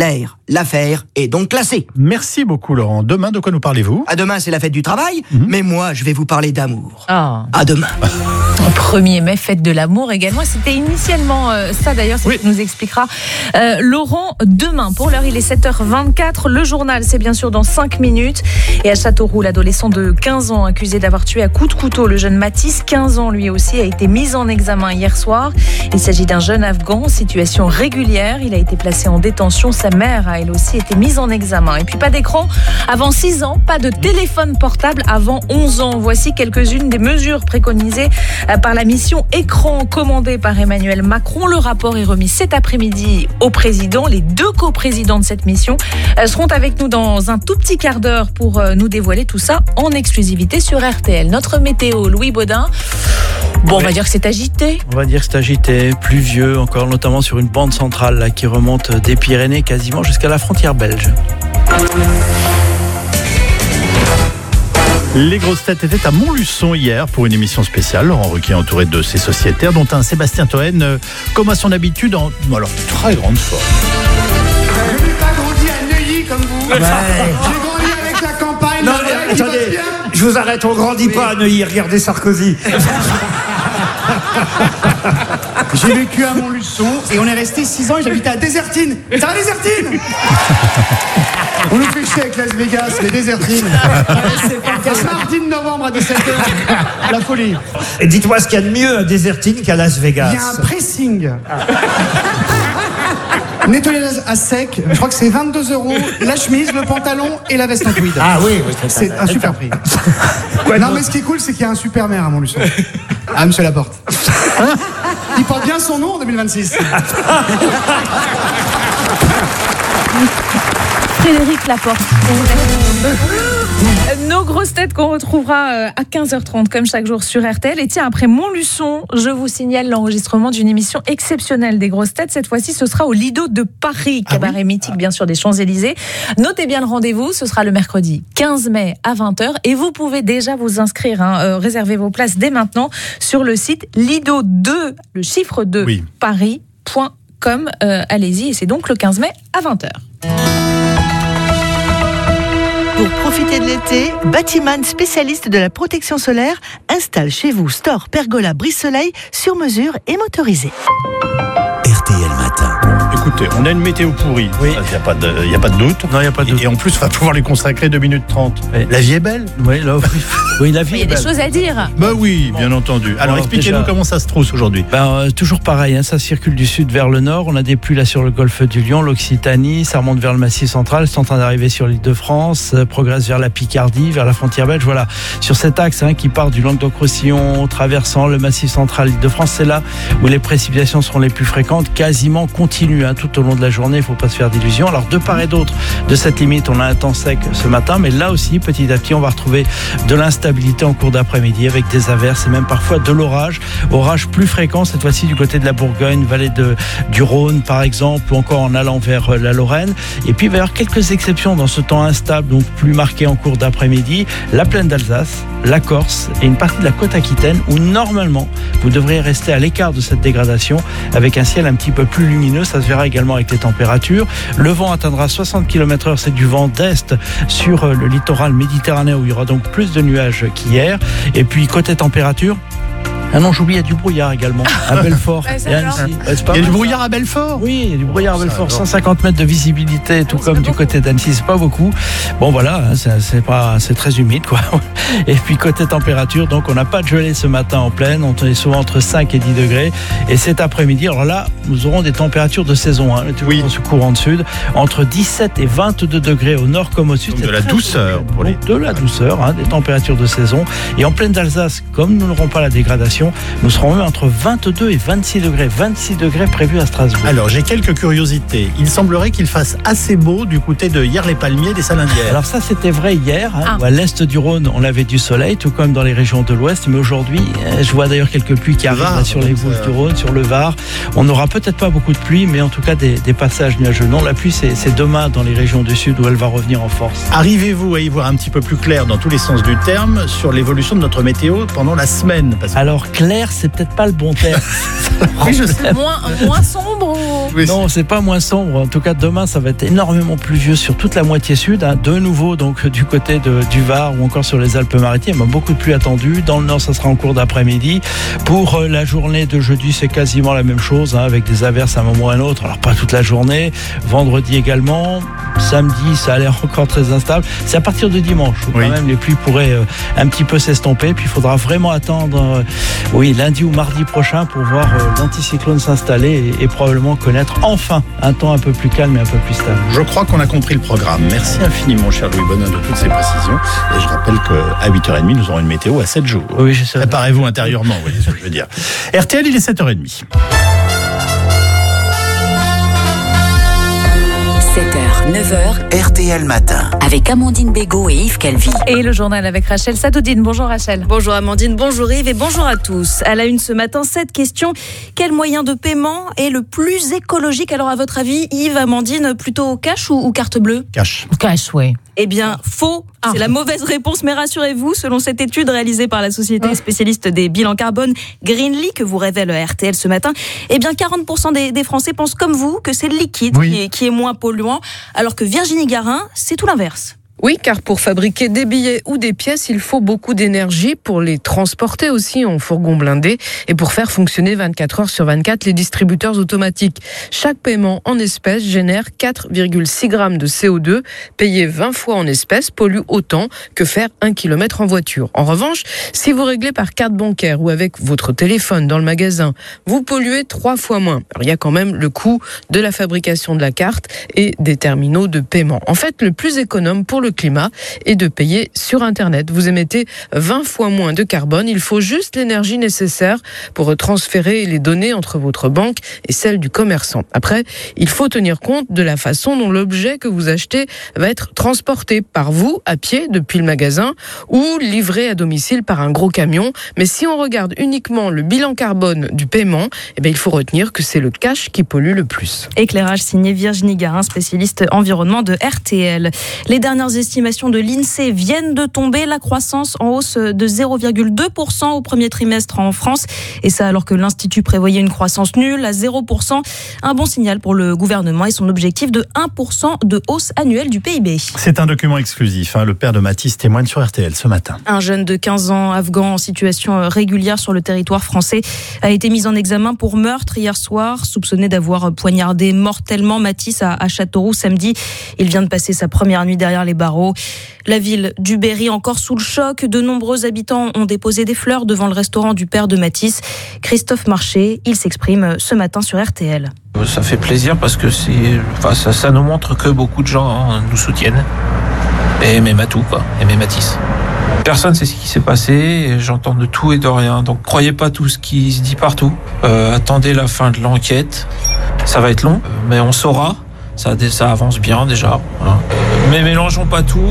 l'affaire est donc classée. Merci beaucoup Laurent. Demain, de quoi nous parlez-vous ? À demain, c'est la fête du travail, mais moi, je vais vous parler d'amour. Ah. À demain. 1er mai, fête de l'amour également. C'était initialement ça d'ailleurs, c'est ce que nous expliquera Laurent demain. Pour l'heure, il est 7h24. Le journal, c'est bien sûr dans 5 minutes. Et à Châteauroux, l'adolescent de 15 ans accusé d'avoir tué à coups de couteau le jeune Mathis, 15 ans lui aussi, a été mis en examen hier soir. Il s'agit d'un jeune Afghan en situation régulière. Il a été placé en détention. Sa mère a elle aussi été mise en examen. Et puis pas d'écran avant 6 ans, pas de téléphone portable avant 11 ans. Voici quelques-unes des mesures préconisées par la mission Écran commandée par Emmanuel Macron. Le rapport est remis cet après-midi au président. Les 2 coprésidents de cette mission seront avec nous dans un tout petit quart d'heure pour nous dévoiler tout ça en exclusivité sur RTL. Notre météo, Louis Baudin. Bon, on va dire que c'est agité. On va dire que c'est agité, pluvieux encore, notamment sur une bande centrale là, qui remonte des Pyrénées quasiment jusqu'à la frontière belge. Les grosses têtes étaient à Montluçon hier pour une émission spéciale. Laurent Ruquier entouré de ses sociétaires, dont un Sébastien Toen, comme à son habitude, en très grande forme. Je n'ai pas grandi à Neuilly comme vous. Ouais. J'ai grandi avec la campagne. Non, attendez, je vous arrête, on grandit pas à Neuilly, regardez Sarkozy. J'ai vécu à Montluçon et on est resté 6 ans et j'habitais à Désertine. Ça va, Désertine? On nous fait chier avec Las Vegas, les Désertines. C'est mardi de novembre à 17h. La folie. Et dites-moi ce qu'il y a de mieux à Désertine qu'à Las Vegas. Il y a un pressing. Nettoyage à sec, je crois que c'est 22 €, la chemise, le pantalon et la veste en tweed. Ah oui, c'est un super prix. Non, mais ce qui est cool, c'est qu'il y a un super maire à Montluçon. Ah, monsieur Laporte. Il porte bien son nom en 2026. Frédéric Laporte. Nos grosses têtes qu'on retrouvera à 15h30 comme chaque jour sur RTL. Et tiens, après Montluçon, je vous signale l'enregistrement d'une émission exceptionnelle des grosses têtes. Cette fois-ci, ce sera au Lido de Paris, cabaret mythique bien sûr des Champs-Élysées. Notez bien le rendez-vous, ce sera le mercredi 15 mai à 20h et vous pouvez déjà vous inscrire, réserver vos places dès maintenant sur le site lido2, le chiffre 2, paris.com. Allez-y, et c'est donc le 15 mai à 20h. Pour profiter de l'été, Batiman, spécialiste de la protection solaire, installe chez vous store, pergola, brise-soleil sur mesure et motorisé. RTL Matin. Écoutez, on a une météo pourrie, il n'y a pas de doute. Non, il n'y a pas de doute. Et en plus, on va pouvoir lui consacrer 2 minutes 30. Oui. La vie est belle. Oui, la vie est belle. Il y a des choses à dire. Bah oui, bien entendu. Alors expliquez-nous comment ça se trousse aujourd'hui. Toujours pareil, ça circule du sud vers le nord. On a des pluies là sur le golfe du Lion, l'Occitanie, ça remonte vers le Massif central, c'est en train d'arriver sur l'île de France, progresse vers la Picardie, vers la frontière belge. Voilà, sur cet axe qui part du Languedoc-Roussillon, traversant le Massif central, l'île de France, c'est là où les précipitations seront les plus fréquentes, quasiment continues tout au long de la journée. Il ne faut pas se faire d'illusions. Alors de part et d'autre de cette limite, on a un temps sec ce matin, mais là aussi, petit à petit, on va retrouver de l'instabilité en cours d'après-midi avec des averses et même parfois de l'orage. Orage plus fréquent cette fois-ci du côté de la Bourgogne, vallée du Rhône par exemple, ou encore en allant vers la Lorraine. Et puis il va y avoir quelques exceptions dans ce temps instable, donc plus marqué en cours d'après-midi. La plaine d'Alsace, la Corse et une partie de la côte aquitaine où normalement vous devriez rester à l'écart de cette dégradation avec un ciel un petit peu plus lumineux. Ça se verra également avec les températures. Le vent atteindra 60 km/h, c'est du vent d'est sur le littoral méditerranéen où il y aura donc plus de nuages qu'hier. Et puis côté température, ah non, j'oublie, il y a du brouillard également à Belfort et à Annecy. Il y a du brouillard à Belfort? Oui, il y a du brouillard à Belfort, 150 mètres de visibilité, tout comme du côté d'Annecy, c'est pas beaucoup. Bon voilà, c'est très humide quoi. Et puis côté température, donc on n'a pas de gelée ce matin en plaine, on est souvent entre 5 et 10 degrés. Et cet après-midi, alors là, nous aurons des températures de saison, toujours dans ce courant de sud, entre 17 et 22 degrés au nord comme au sud. Donc de la douceur pour les... De la douceur, des températures de saison. Et en plaine d'Alsace, comme nous n'aurons pas la dégradation, nous serons entre 22 et 26 degrés. 26 degrés prévus à Strasbourg. Alors, j'ai quelques curiosités. Il semblerait qu'il fasse assez beau du côté de Hyères-les-Palmiers, des Salindières. Alors ça, c'était vrai hier. Où à l'est du Rhône, on avait du soleil, tout comme dans les régions de l'ouest. Mais aujourd'hui, je vois d'ailleurs quelques pluies qui arrivent sur les Vosges du Rhône, sur le Var. On n'aura peut-être pas beaucoup de pluie, mais en tout cas des passages nuageux. Non, la pluie, c'est demain dans les régions du sud où elle va revenir en force. Arrivez-vous à y voir un petit peu plus clair dans tous les sens du terme sur l'évolution de notre météo pendant la semaine? Alors clair, c'est peut-être pas le bon terme. Moins sombre ou... Oui, non, c'est pas moins sombre. En tout cas, demain, ça va être énormément pluvieux sur toute la moitié sud. De nouveau, donc, du côté du Var ou encore sur les Alpes-Maritimes. Beaucoup de pluie attendue. Dans le nord, ça sera en cours d'après-midi. Pour la journée de jeudi, c'est quasiment la même chose, avec des averses à un moment ou à un autre. Alors, pas toute la journée. Vendredi également. Samedi, ça a l'air encore très instable. C'est à partir de dimanche où quand même les pluies pourraient un petit peu s'estomper. Puis il faudra vraiment attendre lundi ou mardi prochain pour voir l'anticyclone s'installer et probablement connaître enfin un temps un peu plus calme et un peu plus stable. Je crois qu'on a compris le programme. Merci infiniment, cher Louis Bonin, de toutes ces précisions. Et je rappelle qu'à 8h30, nous aurons une météo à 7 jours. Oui, je sais. Préparez-vous intérieurement, vous voyez ce que je veux dire. RTL, il est 7h30. 7h, 9h, RTL Matin. avec Amandine Bégaud et Yves Calvi. Et le journal avec Rachel Sadoudine. Bonjour Rachel. Bonjour Amandine, bonjour Yves et bonjour à tous. À la une ce matin, cette question, quel moyen de paiement est le plus écologique? Alors à votre avis, Yves, Amandine, plutôt cash ou carte bleue? Cash. Cash, oui. Eh bien, faux. C'est la mauvaise réponse, mais rassurez-vous, selon cette étude réalisée par la société spécialiste des bilans carbone Greenly, que vous révèle RTL ce matin, eh bien 40% des Français pensent comme vous que c'est le liquide qui est moins polluant, alors que Virginie Garin, c'est tout l'inverse. Oui, car pour fabriquer des billets ou des pièces, il faut beaucoup d'énergie pour les transporter aussi en fourgon blindé et pour faire fonctionner 24 heures sur 24 les distributeurs automatiques. Chaque paiement en espèces génère 4,6 grammes de CO2. Payer 20 fois en espèces pollue autant que faire 1 kilomètre en voiture. En revanche, si vous réglez par carte bancaire ou avec votre téléphone dans le magasin, vous polluez 3 fois moins. Alors, il y a quand même le coût de la fabrication de la carte et des terminaux de paiement. En fait, le plus économe pour le climat est de payer sur Internet. Vous émettez 20 fois moins de carbone. Il faut juste l'énergie nécessaire pour transférer les données entre votre banque et celle du commerçant. Après, il faut tenir compte de la façon dont l'objet que vous achetez va être transporté par vous à pied depuis le magasin ou livré à domicile par un gros camion. Mais si on regarde uniquement le bilan carbone du paiement, eh bien, il faut retenir que c'est le cash qui pollue le plus. Éclairage signé Virginie Garin, spécialiste environnement de RTL. Les dernières estimations de l'INSEE viennent de tomber. La croissance en hausse de 0,2% au premier trimestre en France. Et ça alors que l'Institut prévoyait une croissance nulle à 0%. Un bon signal pour le gouvernement et son objectif de 1% de hausse annuelle du PIB. C'est un document exclusif. Le père de Mathis témoigne sur RTL ce matin. Un jeune de 15 ans, afghan en situation régulière sur le territoire français, a été mis en examen pour meurtre hier soir, soupçonné d'avoir poignardé mortellement Mathis à Châteauroux samedi. Il vient de passer sa première nuit derrière les barreaux. La ville du Berry encore sous le choc. De nombreux habitants ont déposé des fleurs devant le restaurant du père de Mathis. Christophe Marché, il s'exprime ce matin sur RTL. Ça fait plaisir parce que ça nous montre que beaucoup de gens nous soutiennent. Et aiment Matou, et Mathis. Personne ne sait ce qui s'est passé, et j'entends de tout et de rien. Donc croyez pas tout ce qui se dit partout. Attendez la fin de l'enquête. Ça va être long, mais on saura. Ça avance bien déjà. Mais mélangeons pas tout.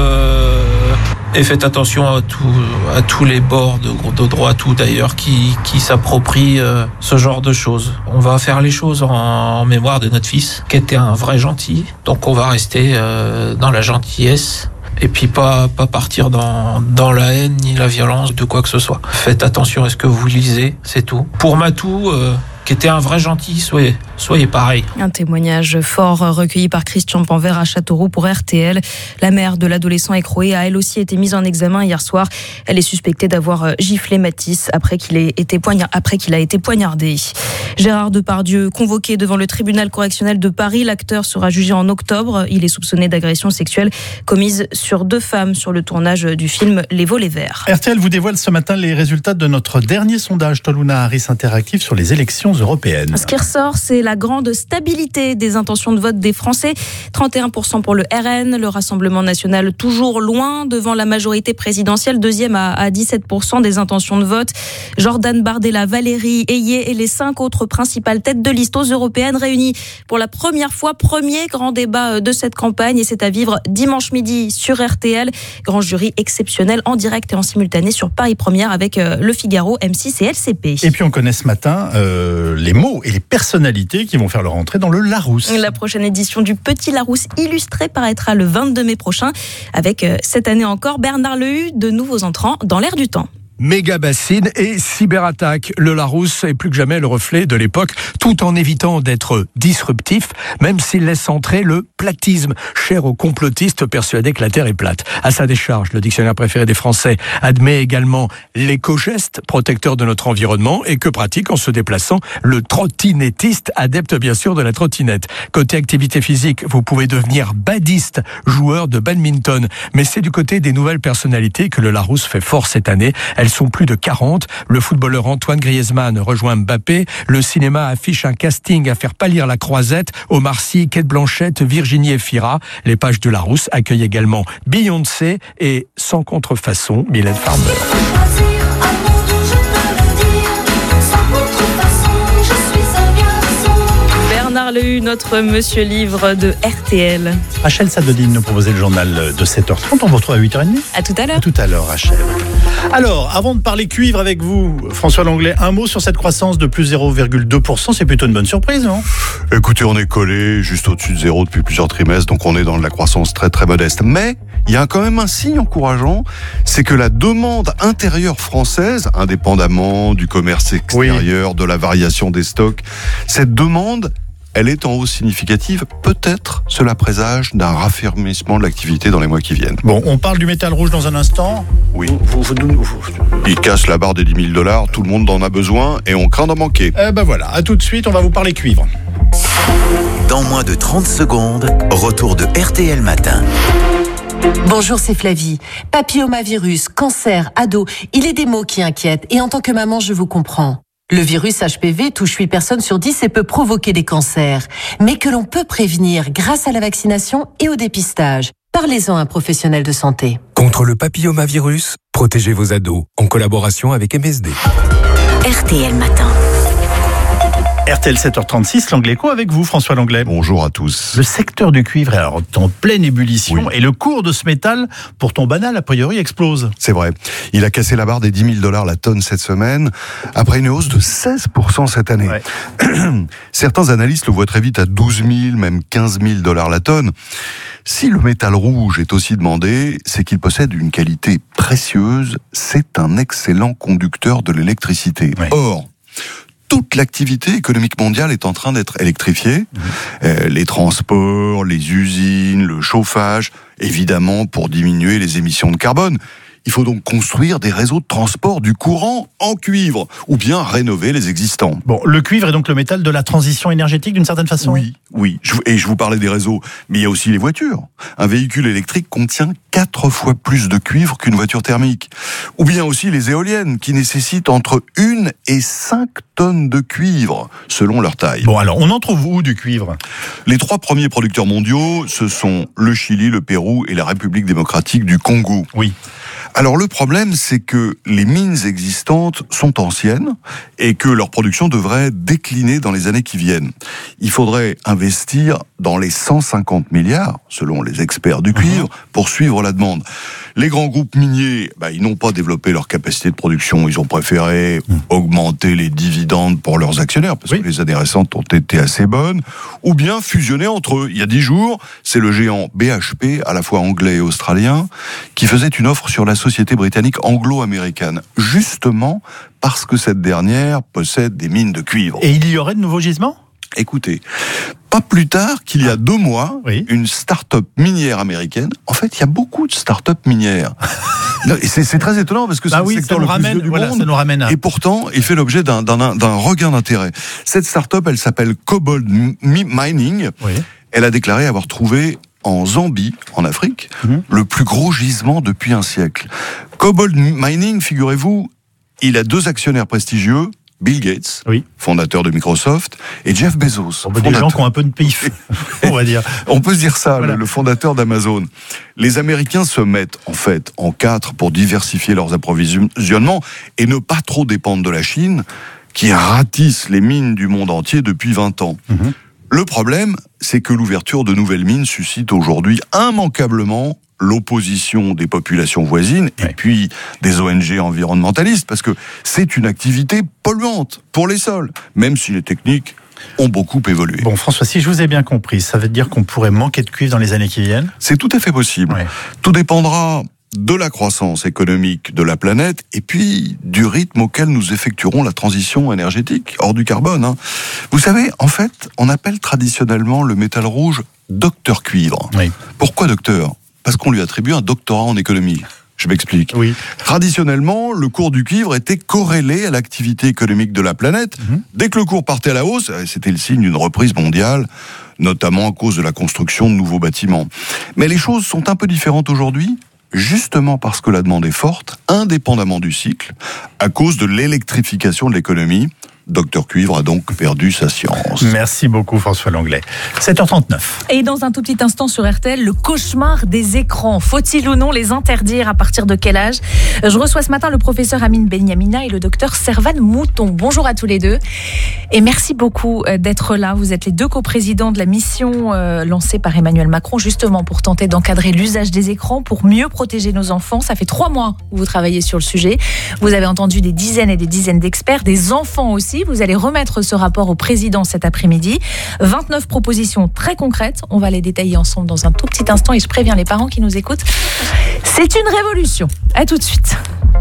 Et faites attention à tous les bords de droit, tout d'ailleurs, qui s'approprient ce genre de choses. On va faire les choses en mémoire de notre fils, qui était un vrai gentil. Donc on va rester dans la gentillesse. Et puis pas partir dans la haine ni la violence de quoi que ce soit. Faites attention à ce que vous lisez, c'est tout. Pour Matou, qui était un vrai gentil, soyez pareil. Un témoignage fort recueilli par Christian Panvert à Châteauroux pour RTL. La mère de l'adolescent écroué a elle aussi été mise en examen hier soir. Elle est suspectée d'avoir giflé Mathis après qu'il a été poignardé. Gérard Depardieu convoqué devant le tribunal correctionnel de Paris. L'acteur sera jugé en octobre. Il est soupçonné d'agression sexuelle commise sur 2 femmes sur le tournage du film Les Volets Verts. RTL vous dévoile ce matin les résultats de notre dernier sondage Toluna Harris Interactive sur les élections européennes. Ce qui ressort, c'est la grande stabilité des intentions de vote des Français. 31% pour le RN, le Rassemblement national toujours loin devant la majorité présidentielle, deuxième à 17% des intentions de vote. Jordan Bardella, Valérie Ayé et les 5 autres principales têtes de liste aux européennes réunies pour la première fois. Premier grand débat de cette campagne et c'est à vivre dimanche midi sur RTL. Grand jury exceptionnel en direct et en simultané sur Paris Première avec Le Figaro, M6 et LCP. Et puis on connaît ce matin les mots et les personnalités qui vont faire leur entrée dans le Larousse. La prochaine édition du Petit Larousse illustré paraîtra le 22 mai prochain avec cette année encore Bernard Lehu, de nouveaux entrants dans l'air du temps. méga-bassines et cyberattaques. Le Larousse est plus que jamais le reflet de l'époque, tout en évitant d'être disruptif, même s'il laisse entrer le platisme, cher aux complotistes persuadés que la Terre est plate. À sa décharge, le dictionnaire préféré des Français admet également l'éco-geste, protecteur de notre environnement, et que pratique en se déplaçant le trottinettiste, adepte bien sûr de la trottinette. Côté activité physique, vous pouvez devenir badiste, joueur de badminton. Mais c'est du côté des nouvelles personnalités que le Larousse fait fort cette année. Elles sont plus de 40. Le footballeur Antoine Griezmann rejoint Mbappé. Le cinéma affiche un casting à faire pâlir la croisette. Omar Sy, Cate Blanchett, Virginie Efira. Les pages de Larousse accueillent également Beyoncé et, sans contrefaçon, Mylène Farmer. Bernard Lehu, notre monsieur livre de RTL. Rachel Sadodine nous proposait le journal de 7h30. On vous retrouve à 8h30. À tout à l'heure. À tout à l'heure, Rachel. Alors, avant de parler cuivre avec vous, François Langlais, un mot sur cette croissance de plus 0,2%. C'est plutôt une bonne surprise, non ? Écoutez, on est collé juste au-dessus de zéro depuis plusieurs trimestres, donc on est dans de la croissance très très modeste. Mais il y a quand même un signe encourageant, c'est que la demande intérieure française, indépendamment du commerce extérieur, de la variation des stocks, cette demande, elle est en hausse significative. Peut-être cela présage d'un raffermissement de l'activité dans les mois qui viennent. Bon, on parle du métal rouge dans un instant. Oui. Il casse la barre des $10 000, tout le monde en a besoin et on craint d'en manquer. Voilà, à tout de suite, on va vous parler cuivre. Dans moins de 30 secondes, retour de RTL Matin. Bonjour, c'est Flavie. Papillomavirus, cancer, ado, il est des mots qui inquiètent et en tant que maman, je vous comprends. Le virus HPV touche 8 personnes sur 10 et peut provoquer des cancers, mais que l'on peut prévenir grâce à la vaccination et au dépistage. Parlez-en à un professionnel de santé. Contre le papillomavirus, protégez vos ados en collaboration avec MSD. RTL Matin. RTL 7h36, l'Anglais Co avec vous, François Langlais. Bonjour à tous. Le secteur du cuivre est en pleine ébullition et le cours de ce métal, pourtant banal, a priori, explose. C'est vrai. Il a cassé la barre des $10 000 la tonne cette semaine, après une hausse de 16% cette année. Ouais. Certains analystes le voient très vite à 12 000, même 15 000 $ la tonne. Si le métal rouge est aussi demandé, c'est qu'il possède une qualité précieuse. C'est un excellent conducteur de l'électricité. Ouais. Or, toute l'activité économique mondiale est en train d'être électrifiée. Les transports, les usines, le chauffage, évidemment pour diminuer les émissions de carbone. Il faut donc construire des réseaux de transport du courant en cuivre, ou bien rénover les existants. Bon, le cuivre est donc le métal de la transition énergétique d'une certaine façon ? Oui. Et je vous parlais des réseaux, mais il y a aussi les voitures. Un véhicule électrique contient 4 fois plus de cuivre qu'une voiture thermique. Ou bien aussi les éoliennes, qui nécessitent entre 1 et 5 tonnes de cuivre, selon leur taille. Bon, alors, on en trouve où du cuivre ? Les 3 premiers producteurs mondiaux, ce sont le Chili, le Pérou et la République démocratique du Congo. Oui. Alors le problème, c'est que les mines existantes sont anciennes et que leur production devrait décliner dans les années qui viennent. Il faudrait investir dans les 150 milliards, selon les experts du cuivre, pour suivre la demande. Les grands groupes miniers, ils n'ont pas développé leur capacité de production. Ils ont préféré augmenter les dividendes pour leurs actionnaires, parce que les années récentes ont été assez bonnes, ou bien fusionner entre eux. Il y a 10 jours, c'est le géant BHP, à la fois anglais et australien, qui faisait une offre sur la société britannique anglo-américaine, justement parce que cette dernière possède des mines de cuivre. Et il y aurait de nouveaux gisements ? Écoutez, pas plus tard qu'il y a 2 mois, une start-up minière américaine, en fait, il y a beaucoup de start-up minières. C'est très étonnant parce que c'est le secteur le plus vieux du monde. Ça nous ramène à... Et pourtant, il fait l'objet d'un regain d'intérêt. Cette start-up, elle s'appelle Cobalt Mining. Oui. Elle a déclaré avoir trouvé en Zambie, en Afrique, le plus gros gisement depuis un siècle. Cobalt Mining, figurez-vous, il a 2 actionnaires prestigieux, Bill Gates, fondateur de Microsoft, et Jeff Bezos. Des gens qui ont un peu de pif, on va dire. On peut se dire ça, le fondateur d'Amazon. Les Américains se mettent en fait en 4 pour diversifier leurs approvisionnements et ne pas trop dépendre de la Chine, qui ratisse les mines du monde entier depuis 20 ans. Le problème, c'est que l'ouverture de nouvelles mines suscite aujourd'hui immanquablement l'opposition des populations voisines et puis des ONG environnementalistes, parce que c'est une activité polluante pour les sols, même si les techniques ont beaucoup évolué. Bon, François, si je vous ai bien compris, ça veut dire qu'on pourrait manquer de cuivre dans les années qui viennent ? C'est tout à fait possible. Tout dépendra de la croissance économique de la planète et puis du rythme auquel nous effectuerons la transition énergétique hors du carbone. Vous savez, en fait, on appelle traditionnellement le métal rouge docteur cuivre. Oui. Pourquoi docteur ? Parce qu'on lui attribue un doctorat en économie. Je m'explique. Oui. Traditionnellement, le cours du cuivre était corrélé à l'activité économique de la planète. Dès que le cours partait à la hausse, c'était le signe d'une reprise mondiale, notamment à cause de la construction de nouveaux bâtiments. Mais les choses sont un peu différentes aujourd'hui, justement parce que la demande est forte, indépendamment du cycle, à cause de l'électrification de l'économie. Docteur Cuivre a donc perdu sa science. Merci beaucoup François Langlais. 7h39. Et dans un tout petit instant sur RTL, le cauchemar des écrans. Faut-il ou non les interdire? À partir de quel âge? Je reçois ce matin le professeur Amine Benyamina et le docteur Servan Mouton. Bonjour à tous les deux. Et merci beaucoup d'être là. Vous êtes les deux coprésidents de la mission lancée par Emmanuel Macron, justement pour tenter d'encadrer l'usage des écrans, pour mieux protéger nos enfants. Ça fait 3 mois que vous travaillez sur le sujet. Vous avez entendu des dizaines et des dizaines d'experts, des enfants aussi. Vous allez remettre ce rapport au président cet après-midi. 29 propositions très concrètes. On va les détailler ensemble dans un tout petit instant et je préviens les parents qui nous écoutent. C'est une révolution. À tout de suite.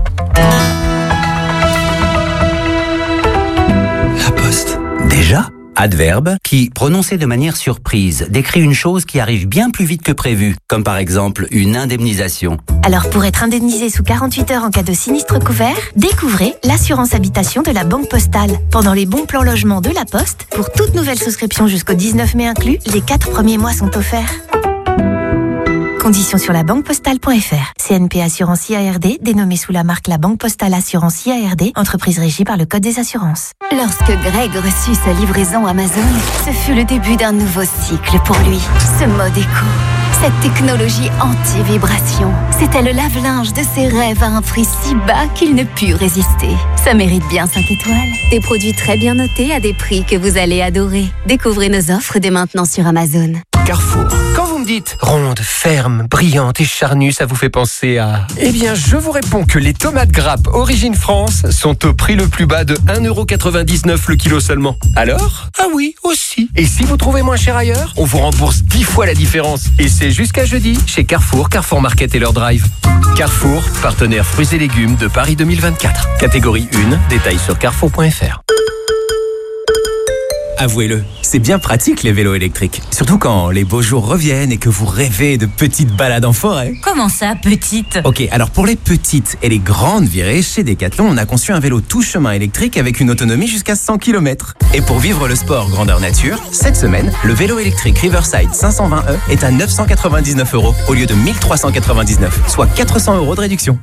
La Poste. Déjà ? Adverbe qui, prononcé de manière surprise, décrit une chose qui arrive bien plus vite que prévu, comme par exemple une indemnisation. Alors pour être indemnisé sous 48 heures en cas de sinistre couvert, découvrez l'assurance habitation de la Banque Postale. Pendant les bons plans logement de la Poste, pour toute nouvelle souscription jusqu'au 19 mai inclus, les 4 premiers mois sont offerts. Conditions sur la banquepostale.fr. CNP Assurance IARD, dénommée sous la marque La Banque Postale Assurance IARD, entreprise régie par le Code des assurances. Lorsque Greg reçut sa livraison Amazon, ce fut le début d'un nouveau cycle pour lui. Ce mode éco, cette technologie anti-vibration, c'était le lave-linge de ses rêves à un prix si bas qu'il ne put résister. Ça mérite bien 5 étoiles. Des produits très bien notés à des prix que vous allez adorer. Découvrez nos offres dès maintenant sur Amazon. Carrefour. Quand vous me dites ronde, ferme, brillante et charnue, ça vous fait penser à... Eh bien, je vous réponds que les tomates grappes Origine France sont au prix le plus bas de 1,99€ le kilo seulement. Alors ? Ah oui, aussi. Et si vous trouvez moins cher ailleurs, on vous rembourse 10 fois la différence. Et c'est jusqu'à jeudi chez Carrefour, Carrefour Market et leur drive. Carrefour, partenaire fruits et légumes de Paris 2024. Catégorie 1, détails sur carrefour.fr. Avouez-le, c'est bien pratique les vélos électriques. Surtout quand les beaux jours reviennent et que vous rêvez de petites balades en forêt. Comment ça, petite? Ok, alors pour les petites et les grandes virées, chez Decathlon, on a conçu un vélo tout chemin électrique avec une autonomie jusqu'à 100 km. Et pour vivre le sport grandeur nature, cette semaine, le vélo électrique Riverside 520e est à 999€ au lieu de 1399, soit 400€ de réduction.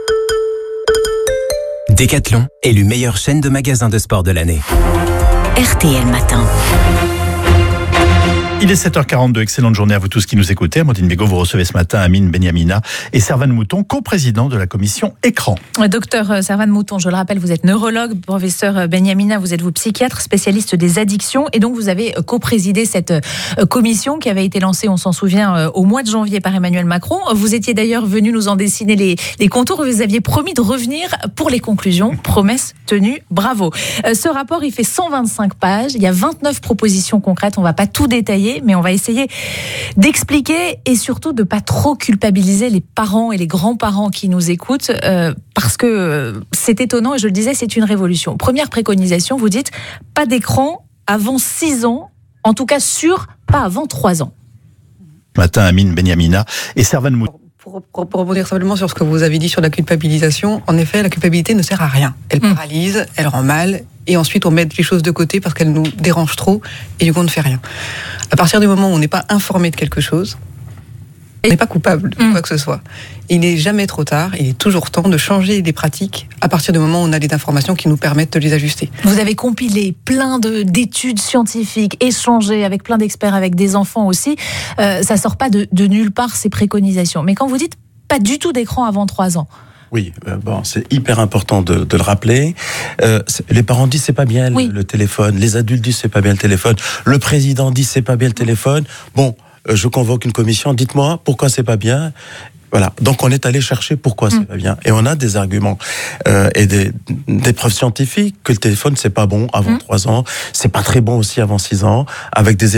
Decathlon, élu meilleure chaîne de magasins de sport de l'année. RTL Matin. Il est 7h42, excellente journée à vous tous qui nous écoutez. Amandine Bégaud, vous recevez ce matin Amine Benyamina et Servan Mouton, coprésident de la commission Écran. Docteur Servan Mouton, je le rappelle, vous êtes neurologue. Professeur Benyamina, vous êtes psychiatre, spécialiste des addictions. Et donc, vous avez coprésidé cette commission qui avait été lancée, on s'en souvient, au mois de janvier par Emmanuel Macron. Vous étiez d'ailleurs venu nous en dessiner les contours. Vous aviez promis de revenir pour les conclusions. Promesse tenue, bravo. Ce rapport, il fait 125 pages. Il y a 29 propositions concrètes. On ne va pas tout détailler, mais on va essayer d'expliquer et surtout de pas trop culpabiliser les parents et les grands-parents qui nous écoutent, parce que c'est étonnant et je le disais, c'est une révolution. Première préconisation, vous dites pas d'écran avant 6 ans, en tout cas sûr, pas avant 3 ans. Matin, Amine Benyamina et Servan Mouton. Pour rebondir simplement sur ce que vous avez dit sur la culpabilisation, en effet, la culpabilité ne sert à rien. Elle paralyse, elle rend mal, et ensuite on met les choses de côté parce qu'elles nous dérangent trop, et du coup on ne fait rien. À partir du moment où on n'est pas informé de quelque chose, on n'est pas coupable de quoi que ce soit. Il n'est jamais trop tard, il est toujours temps de changer des pratiques à partir du moment où on a des informations qui nous permettent de les ajuster. Vous avez compilé plein d'études scientifiques, échangé avec plein d'experts, avec des enfants aussi. Ça sort pas de nulle part, ces préconisations. Mais quand vous dites pas du tout d'écran avant 3 ans, oui, c'est hyper important de le rappeler. Les parents disent c'est pas bien le téléphone, les adultes disent c'est pas bien le téléphone, le président dit c'est pas bien le téléphone. Bon, je convoque une commission, dites-moi pourquoi c'est pas bien. Voilà, donc on est allé chercher pourquoi c'est pas bien. Et on a des arguments et des preuves scientifiques que le téléphone c'est pas bon avant 3 ans, c'est pas très bon aussi avant 6 ans, avec des éléments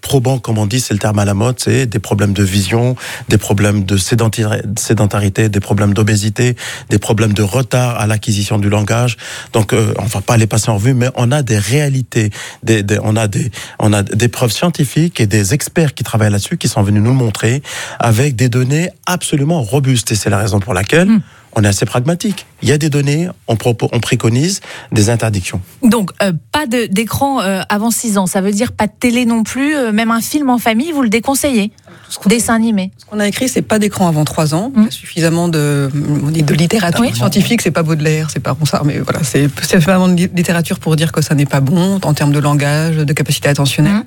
probants, comme on dit, c'est le terme à la mode, c'est des problèmes de vision, des problèmes de sédentarité, des problèmes d'obésité, des problèmes de retard à l'acquisition du langage. Donc, on va pas les passer en revue, mais on a des réalités, on a des preuves scientifiques et des experts qui travaillent là-dessus qui sont venus nous le montrer avec des données absolument robustes. Et c'est la raison pour laquelle on est assez pragmatique. Il y a des données, on préconise des interdictions. Donc, pas d'écran avant 6 ans, ça veut dire pas de télé non plus, même un film en famille, vous le déconseillez? Dessin animé. Ce qu'on a écrit, c'est pas d'écran avant 3 ans. Il y a suffisamment de littérature scientifique, c'est pas Baudelaire, c'est pas Ronsard, mais voilà, c'est suffisamment de littérature pour dire que ça n'est pas bon en termes de langage, de capacité attentionnelle.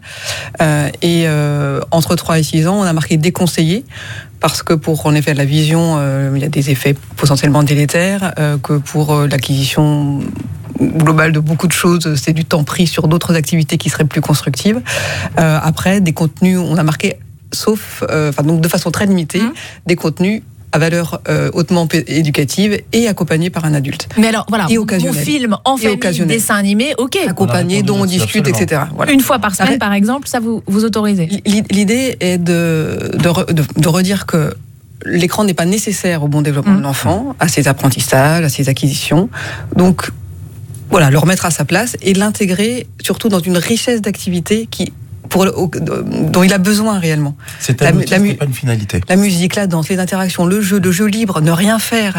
Entre 3 et 6 ans, on a marqué déconseillé. Parce que pour, en effet, la vision, il y a des effets potentiellement délétères, que pour l'acquisition globale de beaucoup de choses, c'est du temps pris sur d'autres activités qui seraient plus constructives. Après, des contenus, on a marqué, donc de façon très limitée, des contenus à valeur hautement éducative et accompagnée par un adulte. Mais alors, voilà, et on filme en famille, dessin animé, ok. Accompagné, dont on discute, etc. Voilà. Une fois par semaine, par exemple, ça vous autorisez? L'idée est de redire que l'écran n'est pas nécessaire au bon développement de l'enfant, à ses apprentissages, à ses acquisitions. Donc, voilà, le remettre à sa place et l'intégrer surtout dans une richesse d'activités dont il a besoin réellement. C'est un outil, c'est pas une finalité. La musique, la danse, les interactions, le jeu libre, ne rien faire.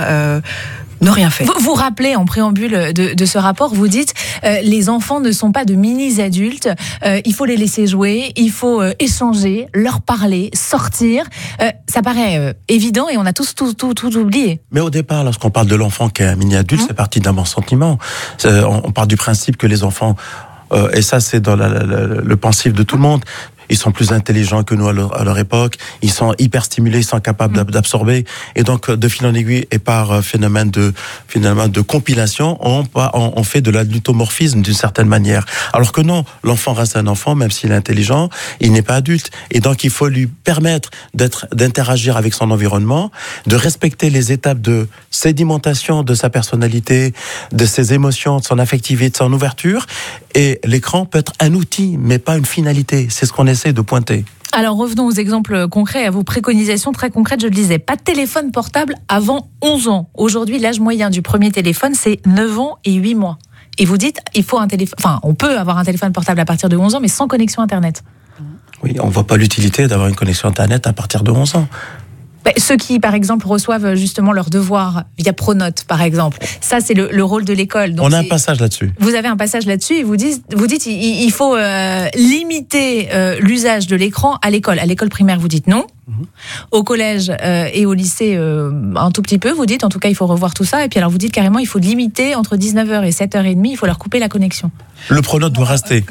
Vous rappelez en préambule de ce rapport, vous dites les enfants ne sont pas de mini-adultes, il faut les laisser jouer, il faut échanger, leur parler, sortir. Ça paraît évident et on a tous tout oublié. Mais au départ, lorsqu'on parle de l'enfant qui est un mini-adulte, c'est parti d'un bon sentiment. On part du principe que les enfants, et ça c'est dans le pensif de tout le monde, ils sont plus intelligents que nous à leur époque, ils sont hyper stimulés, ils sont capables d'absorber, et donc de fil en aiguille et par phénomène de compilation, on fait de l'adultomorphisme d'une certaine manière. Alors que non, l'enfant reste un enfant, même s'il est intelligent, il n'est pas adulte, et donc il faut lui permettre d'interagir avec son environnement, de respecter les étapes de sédimentation de sa personnalité, de ses émotions, de son affectivité, de son ouverture, et l'écran peut être un outil, mais pas une finalité. C'est ce qu'on essaie de pointer. Alors revenons aux exemples concrets, à vos préconisations très concrètes. Je le disais, pas de téléphone portable avant 11 ans. Aujourd'hui, l'âge moyen du premier téléphone, c'est 9 ans et 8 mois. Et vous dites, on peut avoir un téléphone portable à partir de 11 ans, mais sans connexion Internet. Oui, on ne voit pas l'utilité d'avoir une connexion Internet à partir de 11 ans. Ceux qui, par exemple, reçoivent justement leurs devoirs via Pronote, par exemple, ça c'est le rôle de l'école. Donc on a un passage là-dessus. Vous avez un passage là-dessus et vous dites il faut limiter l'usage de l'écran à l'école. À l'école primaire, vous dites non. Au collège et au lycée, un tout petit peu, vous dites, en tout cas, il faut revoir tout ça. Et puis alors, vous dites carrément, il faut limiter entre 19h et 7h30, il faut leur couper la connexion. Le Pronote doit rester.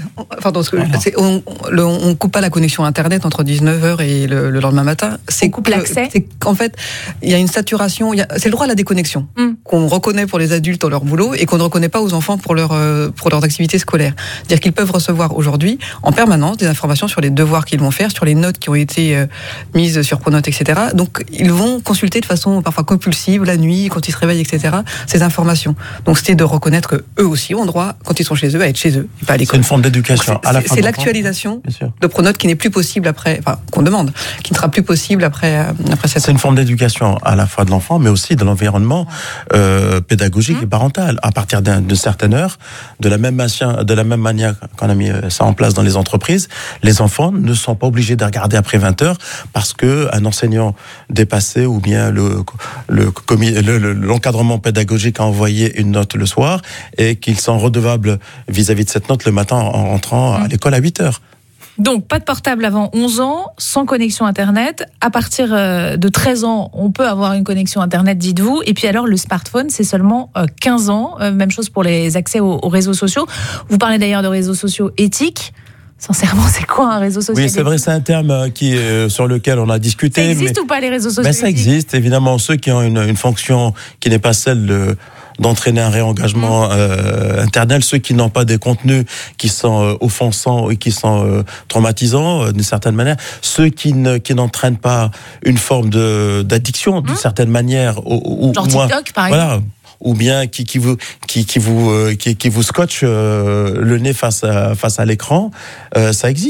On coupe pas la connexion Internet entre 19h et le lendemain matin. On coupe l'accès. C'est qu'en fait, il y a une saturation. C'est le droit à la déconnexion qu'on reconnaît pour les adultes dans leur boulot et qu'on ne reconnaît pas aux enfants pour leurs activités scolaires. C'est-à-dire qu'ils peuvent recevoir aujourd'hui, en permanence, des informations sur les devoirs qu'ils vont faire, sur les notes qui ont été mises sur Pronote, etc. Donc, ils vont consulter de façon parfois compulsive, la nuit, quand ils se réveillent, etc., ces informations. Donc, c'était de reconnaître qu'eux aussi ont droit, quand ils sont chez eux, à être chez eux, pas à l'école. C'est une forme d'éducation. C'est l'actualisation de Pronote qui n'est plus possible après, qu'on demande, qui ne sera plus possible après cette... C'est une forme d'éducation à la fois de l'enfant, mais aussi de l'environnement pédagogique et parental. À partir d'une certaine heure, de la même manière qu'on a mis ça en place dans les entreprises, les enfants ne sont pas obligés de regarder après 20 heures parce qu'un enseignant dépassé ou bien l'encadrement pédagogique a envoyé une note le soir et qu'ils sont redevables vis-à-vis de cette note le matin en rentrant à l'école à 8 heures. Donc, pas de portable avant 11 ans, sans connexion Internet. À partir de 13 ans, on peut avoir une connexion Internet, dites-vous. Et puis alors, le smartphone, c'est seulement 15 ans. Même chose pour les accès aux réseaux sociaux. Vous parlez d'ailleurs de réseaux sociaux éthiques. Sincèrement, c'est quoi un réseau social? Oui, c'est vrai, c'est un terme sur lequel on a discuté. Ça existe ou pas, les réseaux sociaux? Ça existe, évidemment. Ceux qui ont une fonction qui n'est pas celle d'entraîner un réengagement interne, ceux qui n'ont pas des contenus qui sont offensants et qui sont traumatisants d'une certaine manière, ceux qui n'entraînent pas une forme d'addiction d'une certaine manière, genre TikTok, par exemple. Ou bien qui vous scotche le nez face à l'écran, ça existe.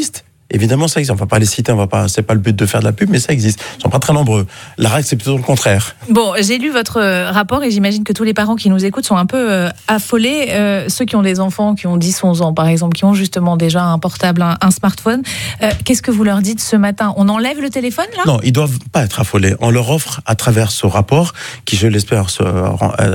Évidemment, ça existe. On va pas les citer, c'est pas le but de faire de la pub, mais ça existe. Ils sont pas très nombreux. La règle, c'est plutôt le contraire. Bon, j'ai lu votre rapport et j'imagine que tous les parents qui nous écoutent sont un peu affolés. Ceux qui ont des enfants qui ont 10-11 ans, par exemple, qui ont justement déjà un portable, un smartphone. Qu'est-ce que vous leur dites ce matin? On enlève le téléphone, là? Non, ils doivent pas être affolés. On leur offre, à travers ce rapport, qui, je l'espère, sera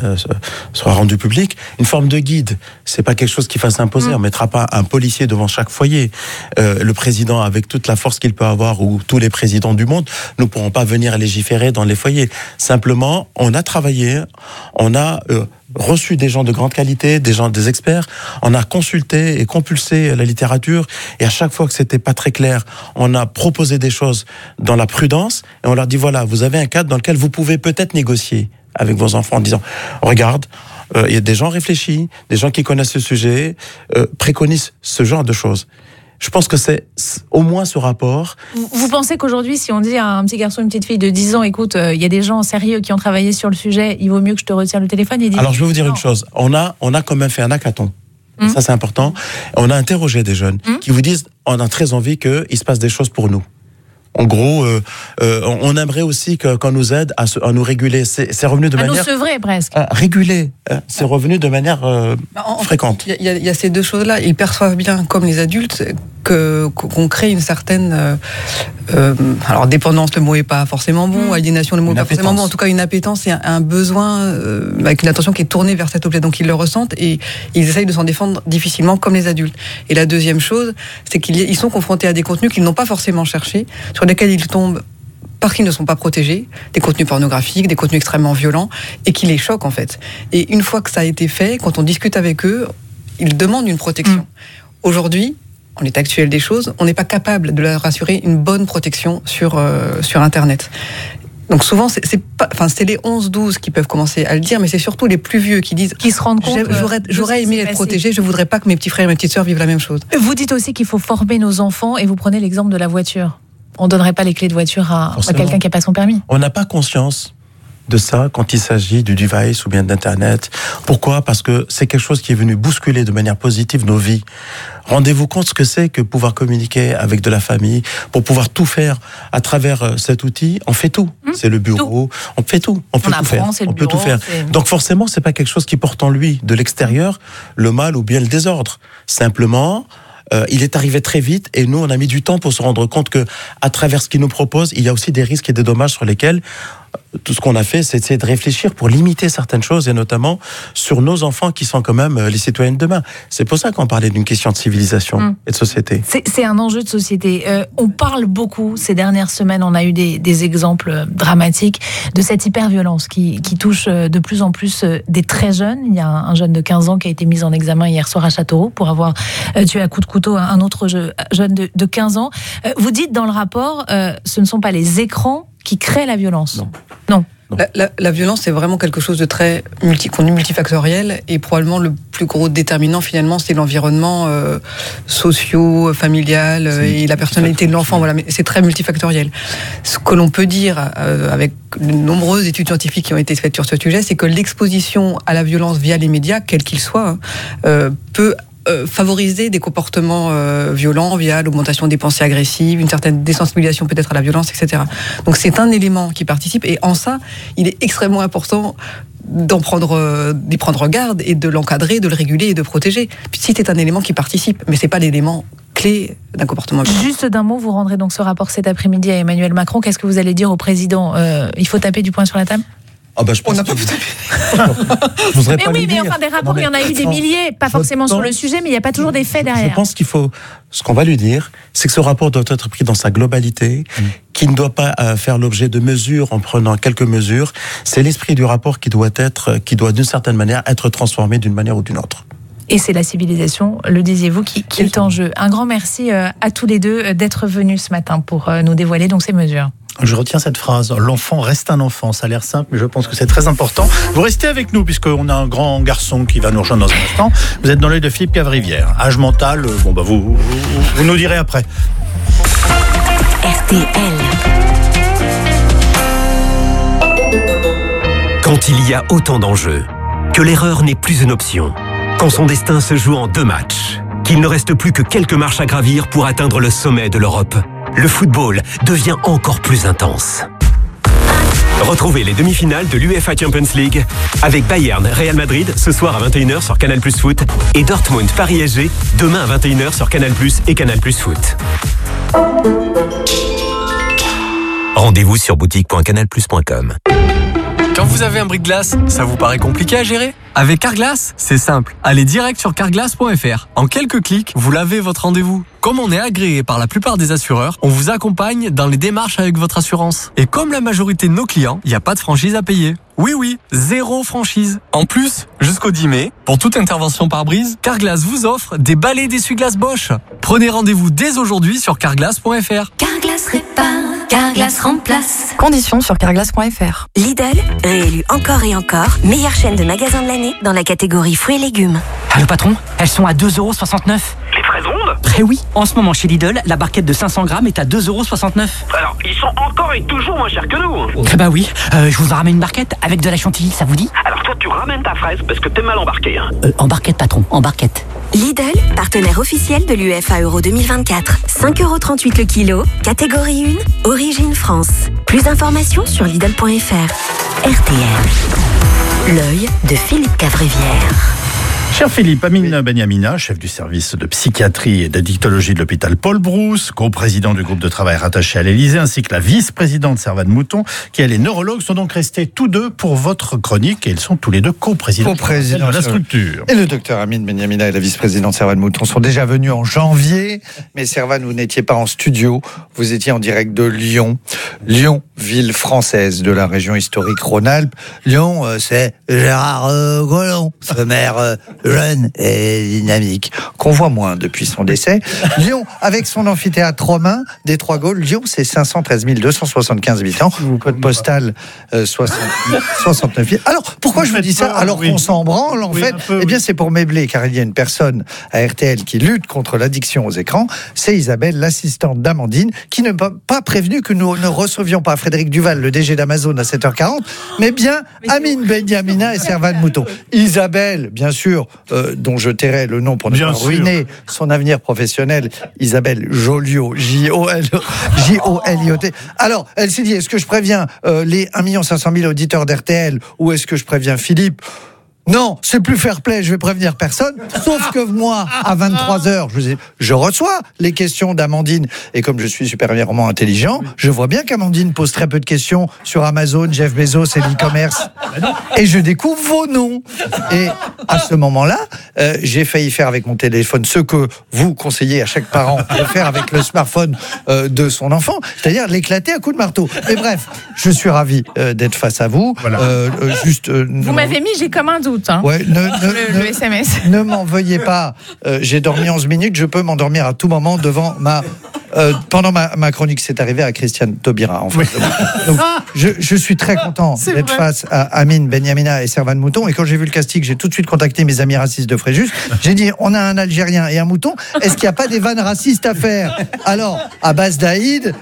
rendu public, une forme de guide. C'est pas quelque chose qui fasse imposer. On mettra pas un policier devant chaque foyer. Le président, avec toute la force qu'il peut avoir, ou tous les présidents du monde, ne pourront pas venir légiférer dans les foyers. Simplement, on a travaillé, on a reçu des gens de grande qualité, des experts, on a consulté et compulsé la littérature, et à chaque fois que c'était pas très clair, on a proposé des choses dans la prudence, et on leur dit voilà, vous avez un cadre dans lequel vous pouvez peut-être négocier avec vos enfants en disant regarde, il y a des gens réfléchis, des gens qui connaissent ce sujet, préconisent ce genre de choses. Je pense que c'est au moins ce rapport. Vous pensez qu'aujourd'hui, si on dit à un petit garçon, une petite fille de 10 ans, écoute, il y a des gens sérieux qui ont travaillé sur le sujet, il vaut mieux que je te retire le téléphone, il dit... Alors, je vais vous dire une chose. On a quand même fait un hackathon. Ça, c'est important. On a interrogé des jeunes qui vous disent, on a très envie qu'il se passe des choses pour nous. En gros, on aimerait aussi qu'on nous aide à nous réguler. C'est revenu de manière... À nous sevrer, presque. Réguler. C'est revenu de manière fréquente. Il y a ces deux choses-là. Ils perçoivent bien, comme les adultes, qu'on crée une certaine... alors, dépendance, le mot n'est pas forcément bon. Aliénation, le mot n'est pas forcément bon. En tout cas, une appétence et un besoin avec une attention qui est tournée vers cet objet. Donc, ils le ressentent et ils essayent de s'en défendre difficilement, comme les adultes. Et la deuxième chose, c'est qu'ils sont confrontés à des contenus qu'ils n'ont pas forcément cherchés, sur lesquels ils tombent parce qu'ils ne sont pas protégés, des contenus pornographiques, des contenus extrêmement violents, et qui les choquent en fait. Et une fois que ça a été fait, quand on discute avec eux, ils demandent une protection. Aujourd'hui, en l'état actuel des choses, on n'est pas capable de leur assurer une bonne protection sur Internet. Donc souvent, c'est les 11-12 qui peuvent commencer à le dire, mais c'est surtout les plus vieux qui disent... Qui se rendent compte... J'aurais aimé être protégé, je voudrais pas que mes petits frères et mes petites sœurs vivent la même chose. Vous dites aussi qu'il faut former nos enfants, et vous prenez l'exemple de la voiture. On ne donnerait pas les clés de voiture à quelqu'un qui n'a pas son permis. On n'a pas conscience de ça quand il s'agit du device ou bien d'Internet. Pourquoi ? Parce que c'est quelque chose qui est venu bousculer de manière positive nos vies. Rendez-vous compte ce que c'est que pouvoir communiquer avec de la famille, pour pouvoir tout faire à travers cet outil. On fait tout. C'est le bureau. On fait tout. On peut tout faire. On peut tout faire. Donc forcément, c'est pas quelque chose qui porte en lui de l'extérieur le mal ou bien le désordre. Simplement, il est arrivé très vite et nous, on a mis du temps pour se rendre compte que, à travers ce qu'il nous propose, il y a aussi des risques et des dommages sur lesquels tout ce qu'on a fait, c'est essayer de réfléchir pour limiter certaines choses, et notamment sur nos enfants qui sont quand même les citoyens de demain. C'est pour ça qu'on parlait d'une question de civilisation et de société. C'est un enjeu de société. On parle beaucoup ces dernières semaines, on a eu des exemples dramatiques de cette hyperviolence qui touche de plus en plus des très jeunes. Il y a un jeune de 15 ans qui a été mis en examen hier soir à Châteauroux pour avoir tué à coups de couteau un autre jeune de 15 ans. Vous dites dans le rapport, ce ne sont pas les écrans qui créent la violence. Non. La violence, c'est vraiment quelque chose de très multifactoriel, et probablement le plus gros déterminant, finalement, c'est l'environnement socio, familial et la personnalité de l'enfant. Voilà, mais c'est très multifactoriel. Ce que l'on peut dire, avec de nombreuses études scientifiques qui ont été faites sur ce sujet, c'est que l'exposition à la violence via les médias, quels qu'ils soient, peut favoriser des comportements violents via l'augmentation des pensées agressives, une certaine désensibilisation peut-être à la violence, etc. Donc c'est un élément qui participe, et en ça, il est extrêmement important d'y prendre garde et de l'encadrer, de le réguler et de protéger. Puis si c'est un élément qui participe, mais c'est pas l'élément clé d'un comportement violent. Juste d'un mot, vous rendrez donc ce rapport cet après-midi à Emmanuel Macron. Qu'est-ce que vous allez dire au président ? Il faut taper du poing sur la table ? On n'a pas pu mais oui, mais enfin, des rapports, il y en a eu des milliers, pas forcément sur le sujet, mais il n'y a pas toujours des faits derrière. Je pense ce qu'on va lui dire, c'est que ce rapport doit être pris dans sa globalité, qui ne doit pas faire l'objet de mesures en prenant quelques mesures. C'est l'esprit du rapport qui doit d'une certaine manière être transformé d'une manière ou d'une autre. Et c'est la civilisation, le disiez-vous, qui est en jeu. Un grand merci à tous les deux d'être venus ce matin pour nous dévoiler donc ces mesures. Je retiens cette phrase, l'enfant reste un enfant. Ça a l'air simple, mais je pense que c'est très important. Vous restez avec nous, puisqu'on a un grand garçon qui va nous rejoindre dans un instant. Vous êtes dans l'œil de Philippe Cavrivière. Âge mental, vous nous direz après. RTL. Quand il y a autant d'enjeux, que l'erreur n'est plus une option, quand son destin se joue en 2 matchs, qu'il ne reste plus que quelques marches à gravir pour atteindre le sommet de l'Europe. Le football devient encore plus intense. Retrouvez les demi-finales de l'UEFA Champions League avec Bayern Real Madrid ce soir à 21h sur Canal+ Foot et Dortmund Paris SG demain à 21h sur Canal+ et Canal+ Foot. Rendez-vous sur boutique.canalplus.com. Quand vous avez un brise-glace, ça vous paraît compliqué à gérer ? Avec Carglass, c'est simple. Allez direct sur carglass.fr. En quelques clics, vous l'avez votre rendez-vous. Comme on est agréé par la plupart des assureurs, on vous accompagne dans les démarches avec votre assurance. Et comme la majorité de nos clients, il n'y a pas de franchise à payer. Oui, 0 franchise. En plus, jusqu'au 10 mai, pour toute intervention par brise, Carglass vous offre des balais d'essuie-glace Bosch. Prenez rendez-vous dès aujourd'hui sur carglass.fr. Carglass répare, Carglass remplace. Conditions sur carglass.fr. Lidl, réélu encore et encore, meilleure chaîne de magasins de l'année dans la catégorie fruits et légumes. Allô patron, elles sont à 2,69 €. Les fraises rondes ? Eh oui, en ce moment chez Lidl, la barquette de 500 grammes est à 2,69 €. Alors, ils sont encore et toujours moins chers que nous. Eh bah oui, je vous en ramène une barquette avec de la chantilly, ça vous dit ? Alors toi, tu ramènes ta fraise parce que t'es mal embarqué. Hein. En barquette patron, en barquette. Lidl, partenaire officiel de l'UEFA Euro 2024. 5,38 € le kilo, catégorie 1, origine France. Plus d'informations sur Lidl.fr. RTL. L'œil de Philippe Cavrivière. Cher Philippe, Amine Benyamina, chef du service de psychiatrie et d'addictologie de l'hôpital Paul Brousse, co-président du groupe de travail rattaché à l'Élysée, ainsi que la vice-présidente Servane Mouton, qui elle est neurologue, sont donc restés tous deux pour votre chronique et ils sont tous les deux co-présidents de la structure. Et le docteur Amine Benyamina et la vice-présidente Servane Mouton sont déjà venus en janvier, mais Servane, vous n'étiez pas en studio, vous étiez en direct de Lyon. Lyon, ville française de la région historique Rhône-Alpes. Lyon, c'est Gérard Collomb, ce maire jeune et dynamique, qu'on voit moins depuis son décès. Lyon, avec son amphithéâtre romain des Trois Gaules, Lyon, c'est 513 275 habitants, code postal 69 000. Alors, pourquoi je vous dis ça alors qu'on s'en branle, en fait Eh bien, c'est pour meubler, car il y a une personne à RTL qui lutte contre l'addiction aux écrans, c'est Isabelle, l'assistante d'Amandine, qui ne m'a pas prévenu que nous ne recevions pas Frédéric Duval, le DG d'Amazon, à 7h40, mais bien Amine Benyamina et Servane Mouton. Isabelle, bien sûr, dont je tairai le nom pour ne pas ruiner son avenir professionnel, Isabelle Joliot, J-O-L-I-O-T. Alors, elle s'est dit, est-ce que je préviens les 1 500 000 auditeurs d'RTL ou est-ce que je préviens Philippe ? Non, c'est plus fair play, je vais prévenir personne, sauf que moi, à 23h, je reçois les questions d'Amandine, et comme je suis supérieurement intelligent, je vois bien qu'Amandine pose très peu de questions sur Amazon, Jeff Bezos et l'e-commerce, et je découvre vos noms. Et à ce moment-là, j'ai failli faire avec mon téléphone ce que vous conseillez à chaque parent de faire avec le smartphone de son enfant, c'est-à-dire l'éclater à coups de marteau. Mais bref, je suis ravi d'être face à vous. Voilà. Vous m'avez mis, j'ai comme un doute. Ouais, le SMS. Ne m'en veuillez pas. J'ai dormi 11 minutes, je peux m'endormir à tout moment devant pendant ma chronique. C'est arrivé à Christiane Taubira, en fait. Donc, je suis très content d'être face à Amine Benyamina et Servane Mouton. Et quand j'ai vu le casting, j'ai tout de suite contacté mes amis racistes de Fréjus. J'ai dit, on a un Algérien et un mouton. Est-ce qu'il n'y a pas des vannes racistes à faire ? Alors, à base d'Aïd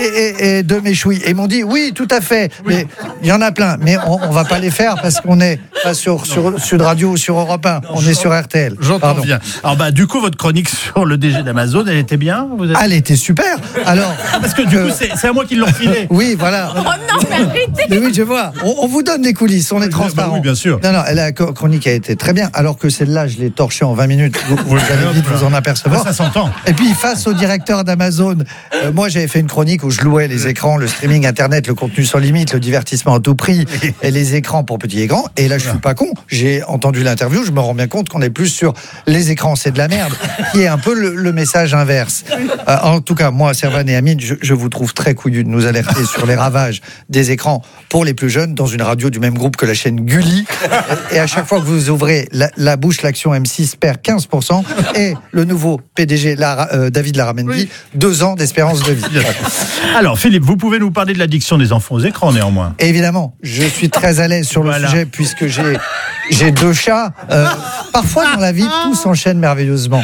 et de Méchoui. Et ils m'ont dit, oui, tout à fait. Mais il y en a plein. Mais on ne va pas les faire parce qu'on n'est pas sur Sud Radio ou sur Europe 1. On est sur RTL. J'entends bien. Alors, du coup, votre chronique sur le DG d'Amazon, elle était bien ? Elle était super. Alors, parce que du coup, c'est à moi qui l'ont filé. Oui, voilà. Oh non, mais arrêtez. Mais oui, je vois. On vous donne les coulisses, on est transparent. Oui, bien sûr. Non, la chronique a été très bien, alors que celle-là, je l'ai torchée en 20 minutes. Vous allez vite vous en apercevoir. Ça s'entend. Et puis, face au directeur d'Amazon, moi, j'avais fait une chronique où je louais les écrans, le streaming Internet, le contenu sans limite, le divertissement à tout prix, et les écrans pour petits et grands. Et là, je suis pas con. J'ai entendu l'interview, je me rends bien compte qu'on est plus sur les écrans, c'est de la merde, qui est un peu le message inverse. En tout cas, moi, Servane et Amine, je vous trouve très couillu de nous alerter sur les ravages des écrans pour les plus jeunes dans une radio du même groupe que la chaîne Gulli. Et à chaque fois que vous ouvrez la bouche, l'action M6 perd 15%. Et le nouveau PDG, David Larramendy, 2 ans d'espérance de vie. Alors, Philippe, vous pouvez nous parler de l'addiction des enfants aux écrans, néanmoins. Évidemment, je suis très à l'aise sur le sujet puisque j'ai 2 chats. Parfois, dans la vie, tout s'enchaîne merveilleusement.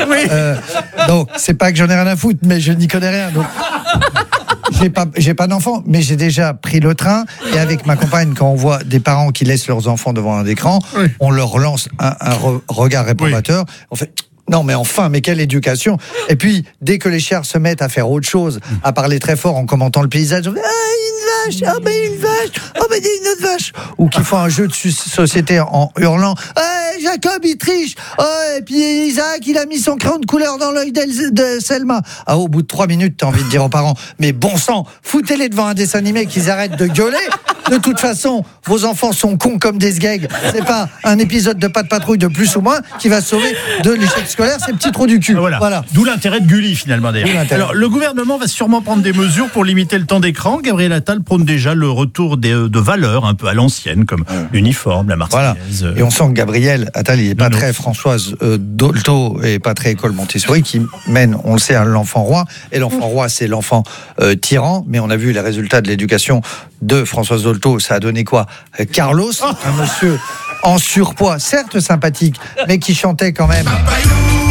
Donc, c'est pas que j'en ai rien à foutre, mais je n'y connais rien. Donc, j'ai pas d'enfants, mais j'ai déjà pris le train. Et avec ma compagne, quand on voit des parents qui laissent leurs enfants devant un écran, on leur lance un regard réprobateur. On fait... Non, mais enfin, mais quelle éducation. Et puis, dès que les chers se mettent à faire autre chose, à parler très fort en commentant le paysage, une vache, ah ben une vache, ah ben une autre vache, ou qui font un jeu de société en hurlant, Jacob il triche, et puis Isaac il a mis son crayon de couleur dans l'œil de Selma. Ah, au bout de 3 minutes, t'as envie de dire aux parents, mais bon sang, foutez-les devant un dessin animé qu'ils arrêtent de gueuler. De toute façon, vos enfants sont cons comme des sgegs. C'est pas un épisode de Pas de patrouille de plus ou moins qui va sauver de l'échec scolaire ces petits trous du cul. Voilà. D'où l'intérêt de Gulli, finalement, d'ailleurs. Alors, le gouvernement va sûrement prendre des mesures pour limiter le temps d'écran. Gabriel Attal prône déjà le retour de valeurs un peu à l'ancienne, comme l'uniforme, la Marseillaise. Voilà. Et on sent que Gabriel Attal, il n'est pas très Françoise Dolto et pas très école Montessori, qui mène, on le sait, à l'enfant roi. Et l'enfant roi, c'est l'enfant tyran. Mais on a vu les résultats de l'éducation de Françoise Dolto. Ça a donné quoi? Carlos, un monsieur en surpoids, certes sympathique, mais qui chantait quand même.